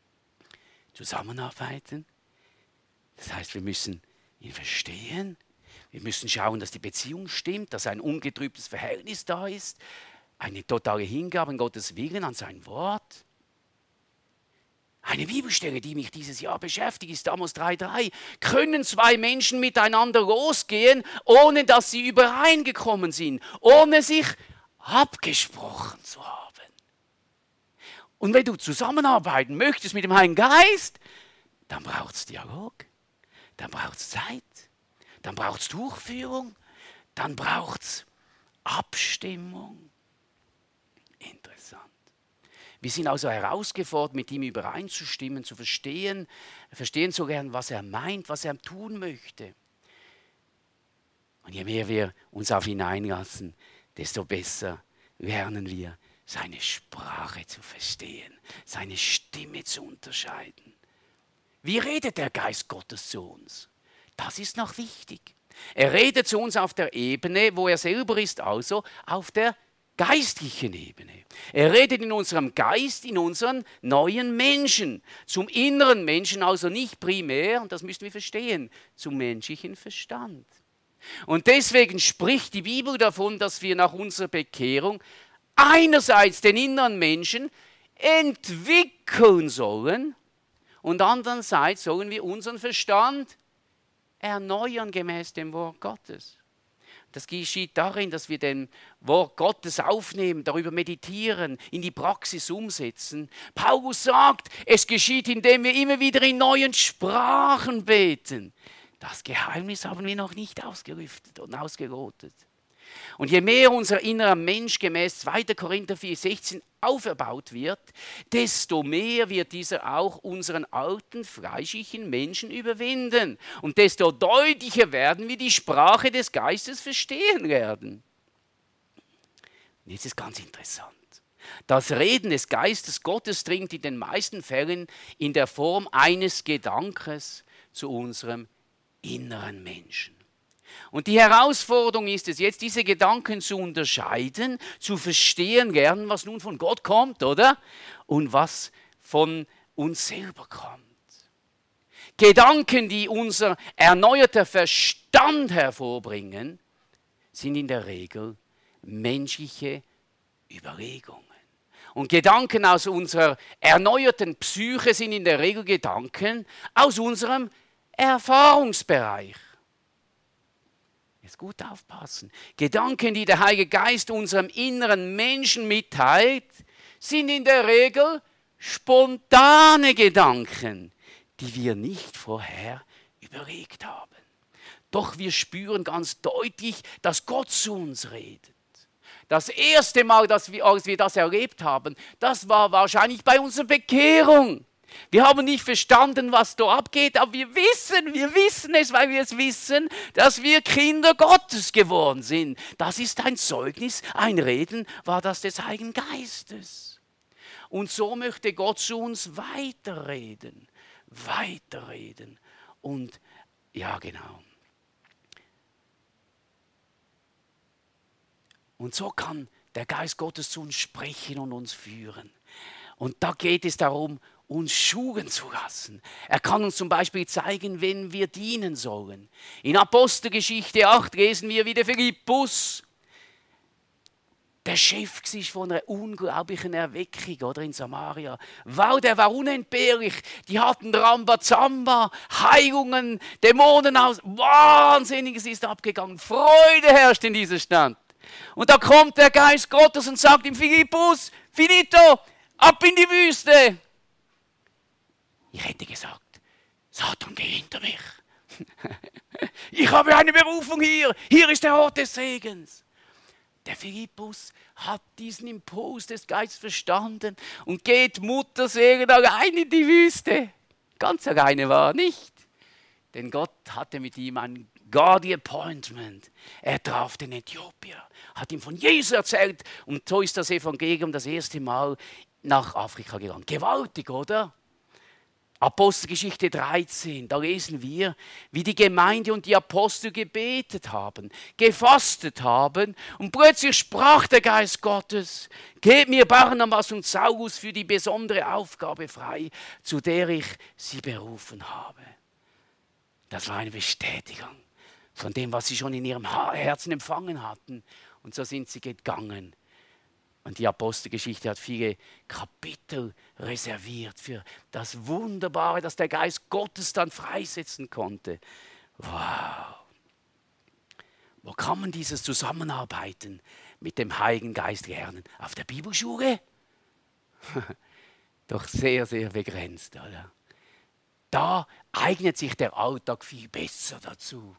Zusammenarbeiten. Das heißt, wir müssen ihn verstehen. Wir müssen schauen, dass die Beziehung stimmt, dass ein ungetrübtes Verhältnis da ist, eine totale Hingabe an Gottes Willen, an sein Wort. Eine Bibelstelle, die mich dieses Jahr beschäftigt, ist Amos drei drei. Können zwei Menschen miteinander losgehen, ohne dass sie übereingekommen sind, ohne sich abgesprochen zu haben? Und wenn du zusammenarbeiten möchtest mit dem Heiligen Geist, dann braucht es Dialog, dann braucht es Zeit, dann braucht es Durchführung, dann braucht es Abstimmung. Interessant. Wir sind also herausgefordert, mit ihm übereinzustimmen, zu verstehen, verstehen zu lernen, was er meint, was er tun möchte. Und je mehr wir uns auf ihn einlassen, desto besser lernen wir, seine Sprache zu verstehen, seine Stimme zu unterscheiden. Wie redet der Geist Gottes zu uns? Das ist noch wichtig. Er redet zu uns auf der Ebene, wo er selber ist, also auf der geistlichen Ebene. Er redet in unserem Geist, in unseren neuen Menschen. Zum inneren Menschen also nicht primär, und das müssen wir verstehen, zum menschlichen Verstand. Und deswegen spricht die Bibel davon, dass wir nach unserer Bekehrung einerseits den inneren Menschen entwickeln sollen und andererseits sollen wir unseren Verstand erneuern gemäß dem Wort Gottes. Das geschieht darin, dass wir den Wort Gottes aufnehmen, darüber meditieren, in die Praxis umsetzen. Paulus sagt, es geschieht, indem wir immer wieder in neuen Sprachen beten. Das Geheimnis haben wir noch nicht ausgelüftet und ausgelotet. Und je mehr unser innerer Mensch gemäß zweiter Korinther vier sechzehn auferbaut wird, desto mehr wird dieser auch unseren alten, fleischlichen Menschen überwinden. Und desto deutlicher werden wir die Sprache des Geistes verstehen werden. Und jetzt ist ganz interessant. Das Reden des Geistes Gottes dringt in den meisten Fällen in der Form eines Gedankens zu unserem inneren Menschen. Und die Herausforderung ist es jetzt, diese Gedanken zu unterscheiden, zu verstehen lernen, was nun von Gott kommt, oder? Und was von uns selber kommt. Gedanken, die unser erneuerter Verstand hervorbringen, sind in der Regel menschliche Überlegungen. Und Gedanken aus unserer erneuerten Psyche sind in der Regel Gedanken aus unserem Erfahrungsbereich. Jetzt gut aufpassen. Gedanken, die der Heilige Geist unserem inneren Menschen mitteilt, sind in der Regel spontane Gedanken, die wir nicht vorher überlegt haben. Doch wir spüren ganz deutlich, dass Gott zu uns redet. Das erste Mal, dass wir, als wir das erlebt haben, das war wahrscheinlich bei unserer Bekehrung. Wir haben nicht verstanden, was da abgeht, aber wir wissen, wir wissen es, weil wir es wissen, dass wir Kinder Gottes geworden sind. Das ist ein Zeugnis, ein Reden war das des Heiligen Geistes. Und so möchte Gott zu uns weiterreden, weiterreden. Und ja, genau. Und so kann der Geist Gottes zu uns sprechen und uns führen. Und da geht es darum, uns schulen zu lassen. Er kann uns zum Beispiel zeigen, wen wir dienen sollen. In Apostelgeschichte acht lesen wir, wie der Philippus, der Chef war von einer unglaublichen Erweckung, oder, in Samaria. Wow, der war unentbehrlich. Die hatten Rambazamba, Heilungen, Dämonen aus. Wahnsinniges ist abgegangen. Freude herrscht in dieser Stadt. Und da kommt der Geist Gottes und sagt ihm, Philippus, finito, ab in die Wüste. Ich hätte gesagt, Satan, geh hinter mich. Ich habe eine Berufung hier. Hier ist der Ort des Segens. Der Philippus hat diesen Impuls des Geistes verstanden und geht Mutterseelen allein in die Wüste. Ganz alleine war er nicht, denn Gott hatte mit ihm ein Godly Appointment. Er traf den Äthiopier, hat ihm von Jesus erzählt und so ist das Evangelium das erste Mal nach Afrika gelangt. Gewaltig, oder? Apostelgeschichte dreizehn, da lesen wir, wie die Gemeinde und die Apostel gebetet haben, gefastet haben und plötzlich sprach der Geist Gottes, gebt mir Barnabas und Saulus für die besondere Aufgabe frei, zu der ich sie berufen habe. Das war eine Bestätigung von dem, was sie schon in ihrem Herzen empfangen hatten. Und so sind sie gegangen. Und die Apostelgeschichte hat viele Kapitel reserviert für das Wunderbare, das der Geist Gottes dann freisetzen konnte. Wow! Wo kann man dieses Zusammenarbeiten mit dem Heiligen Geist lernen? Auf der Bibelschule? Doch sehr, sehr begrenzt, oder? Da eignet sich der Alltag viel besser dazu.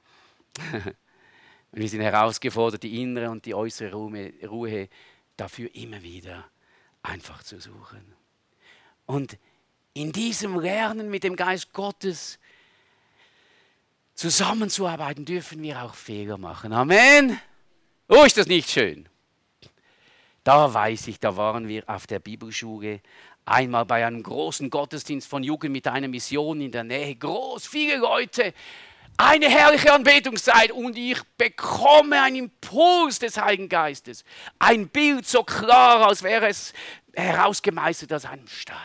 Wir sind herausgefordert, die innere und die äußere Ruhe, Ruhe dafür immer wieder einfach zu suchen. Und in diesem Lernen mit dem Geist Gottes zusammenzuarbeiten, dürfen wir auch Fehler machen. Amen. Oh, ist das nicht schön? Da weiß ich, da waren wir auf der Bibelschule, einmal bei einem großen Gottesdienst von Jugend mit einer Mission in der Nähe. Groß, viele Leute, eine herrliche Anbetungszeit und ich bekomme einen Impuls des Heiligen Geistes. Ein Bild so klar, als wäre es herausgemeißelt aus einem Stein.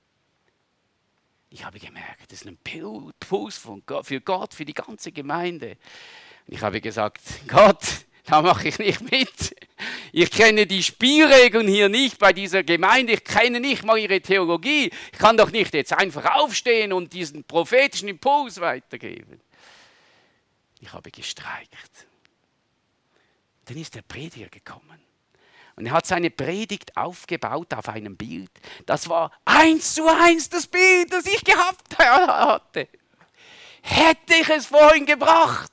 Ich habe gemerkt, das ist ein Impuls von Gott, für Gott, für die ganze Gemeinde. Und ich habe gesagt, Gott, da mache ich nicht mit. Ich kenne die Spielregeln hier nicht bei dieser Gemeinde. Ich kenne nicht mal ihre Theologie. Ich kann doch nicht jetzt einfach aufstehen und diesen prophetischen Impuls weitergeben. Ich habe gestreikt. Dann ist der Prediger gekommen. Und er hat seine Predigt aufgebaut auf einem Bild. Das war eins zu eins das Bild, das ich gehabt hatte. Hätte ich es vorhin gebracht,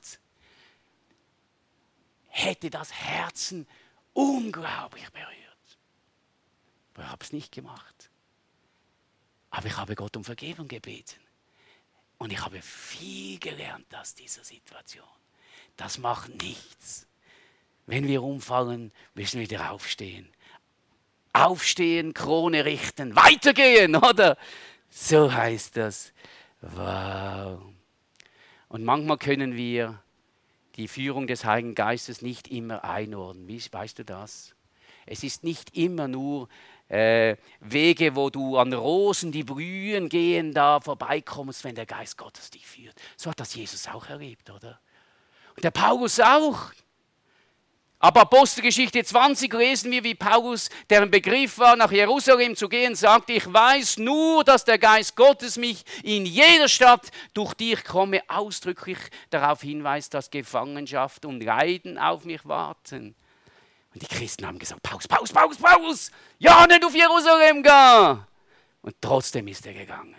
hätte das Herzen unglaublich berührt. Aber ich habe es nicht gemacht. Aber ich habe Gott um Vergebung gebeten. Und ich habe viel gelernt aus dieser Situation. Das macht nichts. Wenn wir umfallen, müssen wir wieder aufstehen. Aufstehen, Krone richten, weitergehen, oder? So heißt das. Wow. Und manchmal können wir die Führung des Heiligen Geistes nicht immer einordnen. Wie, weißt du das? Es ist nicht immer nur äh, Wege, wo du an Rosen, die blühen, gehen, da vorbeikommst, wenn der Geist Gottes dich führt. So hat das Jesus auch erlebt, oder? Und der Paulus auch. Aber Apostelgeschichte zwanzig lesen wir, wie Paulus, der im Begriff war, nach Jerusalem zu gehen, sagt, ich weiß nur, dass der Geist Gottes mich in jeder Stadt, durch die ich komme, ausdrücklich darauf hinweist, dass Gefangenschaft und Leiden auf mich warten. Und die Christen haben gesagt, Paulus, Paulus, Paulus, Paulus, ja, nicht auf Jerusalem gehen. Und trotzdem ist er gegangen,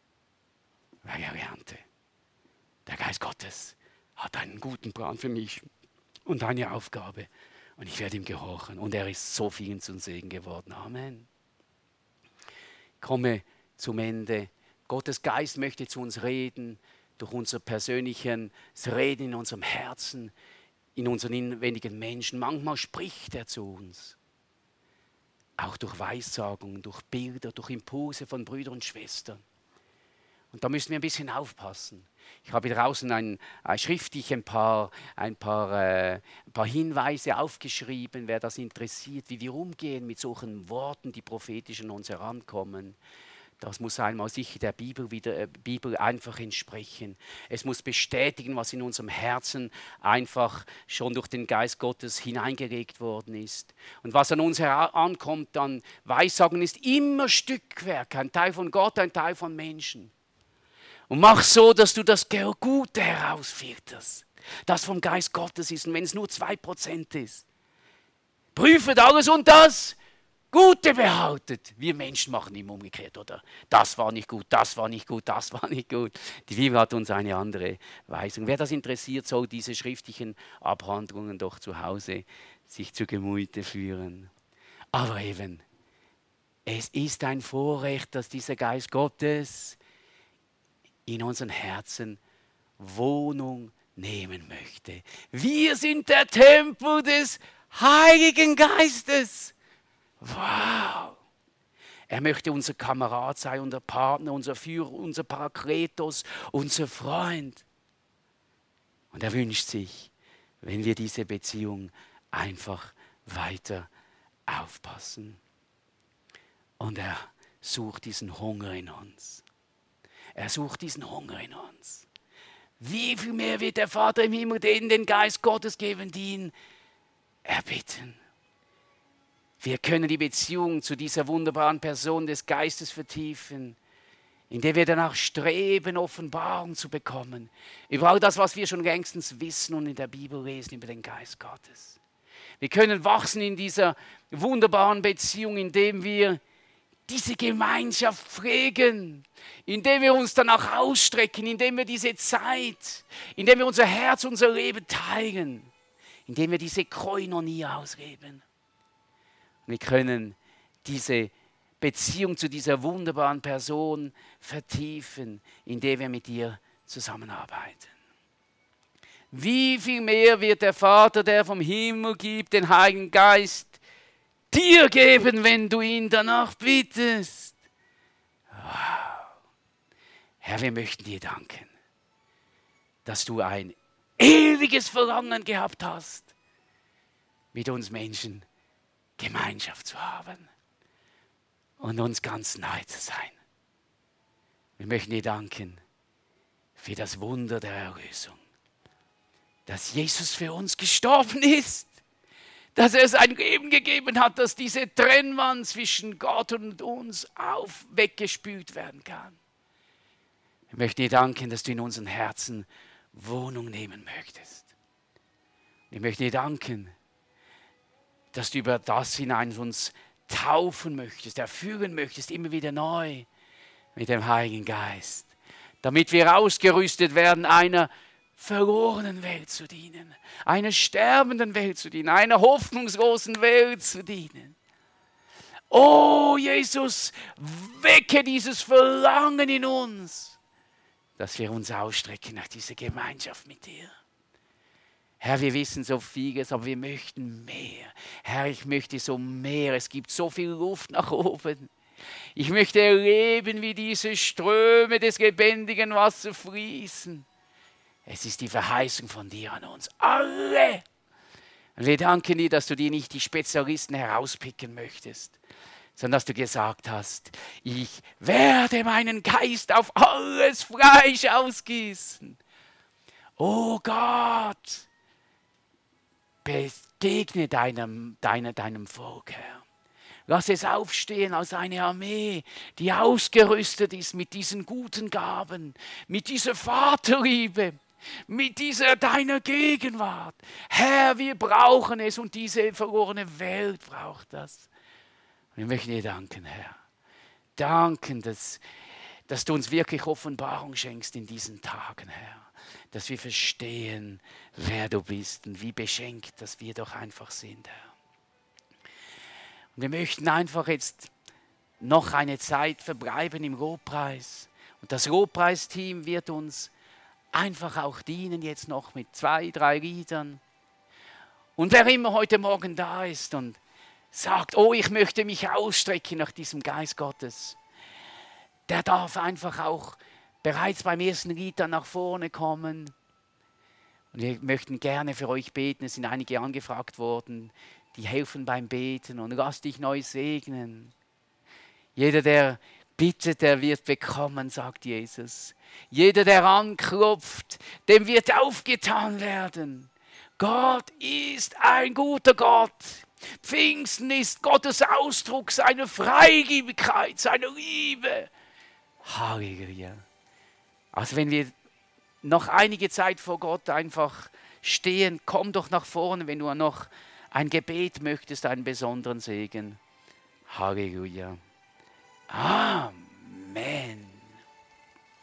weil er lernte, der Geist Gottes hat einen guten Plan für mich. Und eine Aufgabe. Und ich werde ihm gehorchen. Und er ist so vielen zum Segen geworden. Amen. Ich komme zum Ende. Gottes Geist möchte zu uns reden, durch unser persönliches Reden in unserem Herzen, in unseren inwendigen Menschen. Manchmal spricht er zu uns. Auch durch Weissagungen, durch Bilder, durch Impulse von Brüdern und Schwestern. Und da müssen wir ein bisschen aufpassen. Ich habe draußen ein, ein schriftlich ein paar, ein, paar, äh, ein paar Hinweise aufgeschrieben, wer das interessiert, wie wir umgehen mit solchen Worten, die prophetisch an uns herankommen. Das muss einmal sicher der Bibel, wieder, äh, Bibel einfach entsprechen. Es muss bestätigen, was in unserem Herzen einfach schon durch den Geist Gottes hineingelegt worden ist. Und was an uns herankommt, dann Weissagen ist immer Stückwerk, ein Teil von Gott, ein Teil von Menschen. Und mach so, dass du das Gute herausfilterst, das vom Geist Gottes ist. Und wenn es nur zwei Prozent ist, prüfe alles und das Gute behauptet. Wir Menschen machen immer umgekehrt, oder? Das war nicht gut, das war nicht gut, das war nicht gut. Die Bibel hat uns eine andere Weisung. Wer das interessiert, soll diese schriftlichen Abhandlungen doch zu Hause sich zu Gemüte führen. Aber eben, es ist ein Vorrecht, dass dieser Geist Gottes in unseren Herzen Wohnung nehmen möchte. Wir sind der Tempel des Heiligen Geistes. Wow! Er möchte unser Kamerad sein, unser Partner, unser Führer, unser Parakletos, unser Freund. Und er wünscht sich, wenn wir diese Beziehung einfach weiter aufpassen. Und er sucht diesen Hunger in uns. Er sucht diesen Hunger in uns. Wie viel mehr wird der Vater im Himmel denen den Geist Gottes geben, die ihn erbitten? Wir können die Beziehung zu dieser wunderbaren Person des Geistes vertiefen, indem wir danach streben, Offenbarung zu bekommen. Über all das, was wir schon längstens wissen und in der Bibel lesen über den Geist Gottes. Wir können wachsen in dieser wunderbaren Beziehung, indem wir diese Gemeinschaft pflegen, indem wir uns danach ausstrecken, indem wir diese Zeit, indem wir unser Herz, unser Leben teilen, indem wir diese Koinonie ausleben. Wir können diese Beziehung zu dieser wunderbaren Person vertiefen, indem wir mit ihr zusammenarbeiten. Wie viel mehr wird der Vater, der vom Himmel gibt, den Heiligen Geist, dir geben, wenn du ihn danach bittest. Wow. Herr, wir möchten dir danken, dass du ein ewiges Verlangen gehabt hast, mit uns Menschen Gemeinschaft zu haben und uns ganz nahe zu sein. Wir möchten dir danken für das Wunder der Erlösung, dass Jesus für uns gestorben ist, dass er sein Leben gegeben hat, dass diese Trennwand zwischen Gott und uns auf weggespült werden kann. Ich möchte dir danken, dass du in unseren Herzen Wohnung nehmen möchtest. Ich möchte dir danken, dass du über das hinein uns taufen möchtest, erfüllen möchtest, immer wieder neu mit dem Heiligen Geist, damit wir ausgerüstet werden, einer verlorenen Welt zu dienen, einer sterbenden Welt zu dienen, einer hoffnungslosen Welt zu dienen. Oh Jesus, wecke dieses Verlangen in uns, dass wir uns ausstrecken nach dieser Gemeinschaft mit dir. Herr, wir wissen so vieles, aber wir möchten mehr. Herr, ich möchte so mehr. Es gibt so viel Luft nach oben. Ich möchte erleben, wie diese Ströme des lebendigen Wassers fließen. Es ist die Verheißung von dir an uns alle. Und wir danken dir, dass du dir nicht die Spezialisten herauspicken möchtest, sondern dass du gesagt hast, ich werde meinen Geist auf alles Fleisch ausgießen. Oh Gott, begegne deinem, deine, deinem Volk, Herr. Lass es aufstehen als eine Armee, die ausgerüstet ist mit diesen guten Gaben, mit dieser Vaterliebe, mit dieser deiner Gegenwart. Herr, wir brauchen es und diese verlorene Welt braucht das. Und ich möchte dir danken, Herr. Danken, dass, dass du uns wirklich Offenbarung schenkst in diesen Tagen, Herr. Dass wir verstehen, wer du bist und wie beschenkt, dass wir doch einfach sind, Herr. Und wir möchten einfach jetzt noch eine Zeit verbleiben im Lobpreis. Und das Lobpreisteam wird uns einfach auch dienen jetzt noch mit zwei, drei Liedern. Und wer immer heute Morgen da ist und sagt, oh, ich möchte mich ausstrecken nach diesem Geist Gottes, der darf einfach auch bereits beim ersten Lied dann nach vorne kommen. Und wir möchten gerne für euch beten. Es sind einige angefragt worden, die helfen beim Beten und lass dich neu segnen. Jeder, der bittet, der wird bekommen, sagt Jesus. Jeder, der anklopft, dem wird aufgetan werden. Gott ist ein guter Gott. Pfingsten ist Gottes Ausdruck seiner Freigebigkeit, seiner Liebe. Halleluja. Also wenn wir noch einige Zeit vor Gott einfach stehen, komm doch nach vorne, wenn du noch ein Gebet möchtest, einen besonderen Segen. Halleluja. Amen.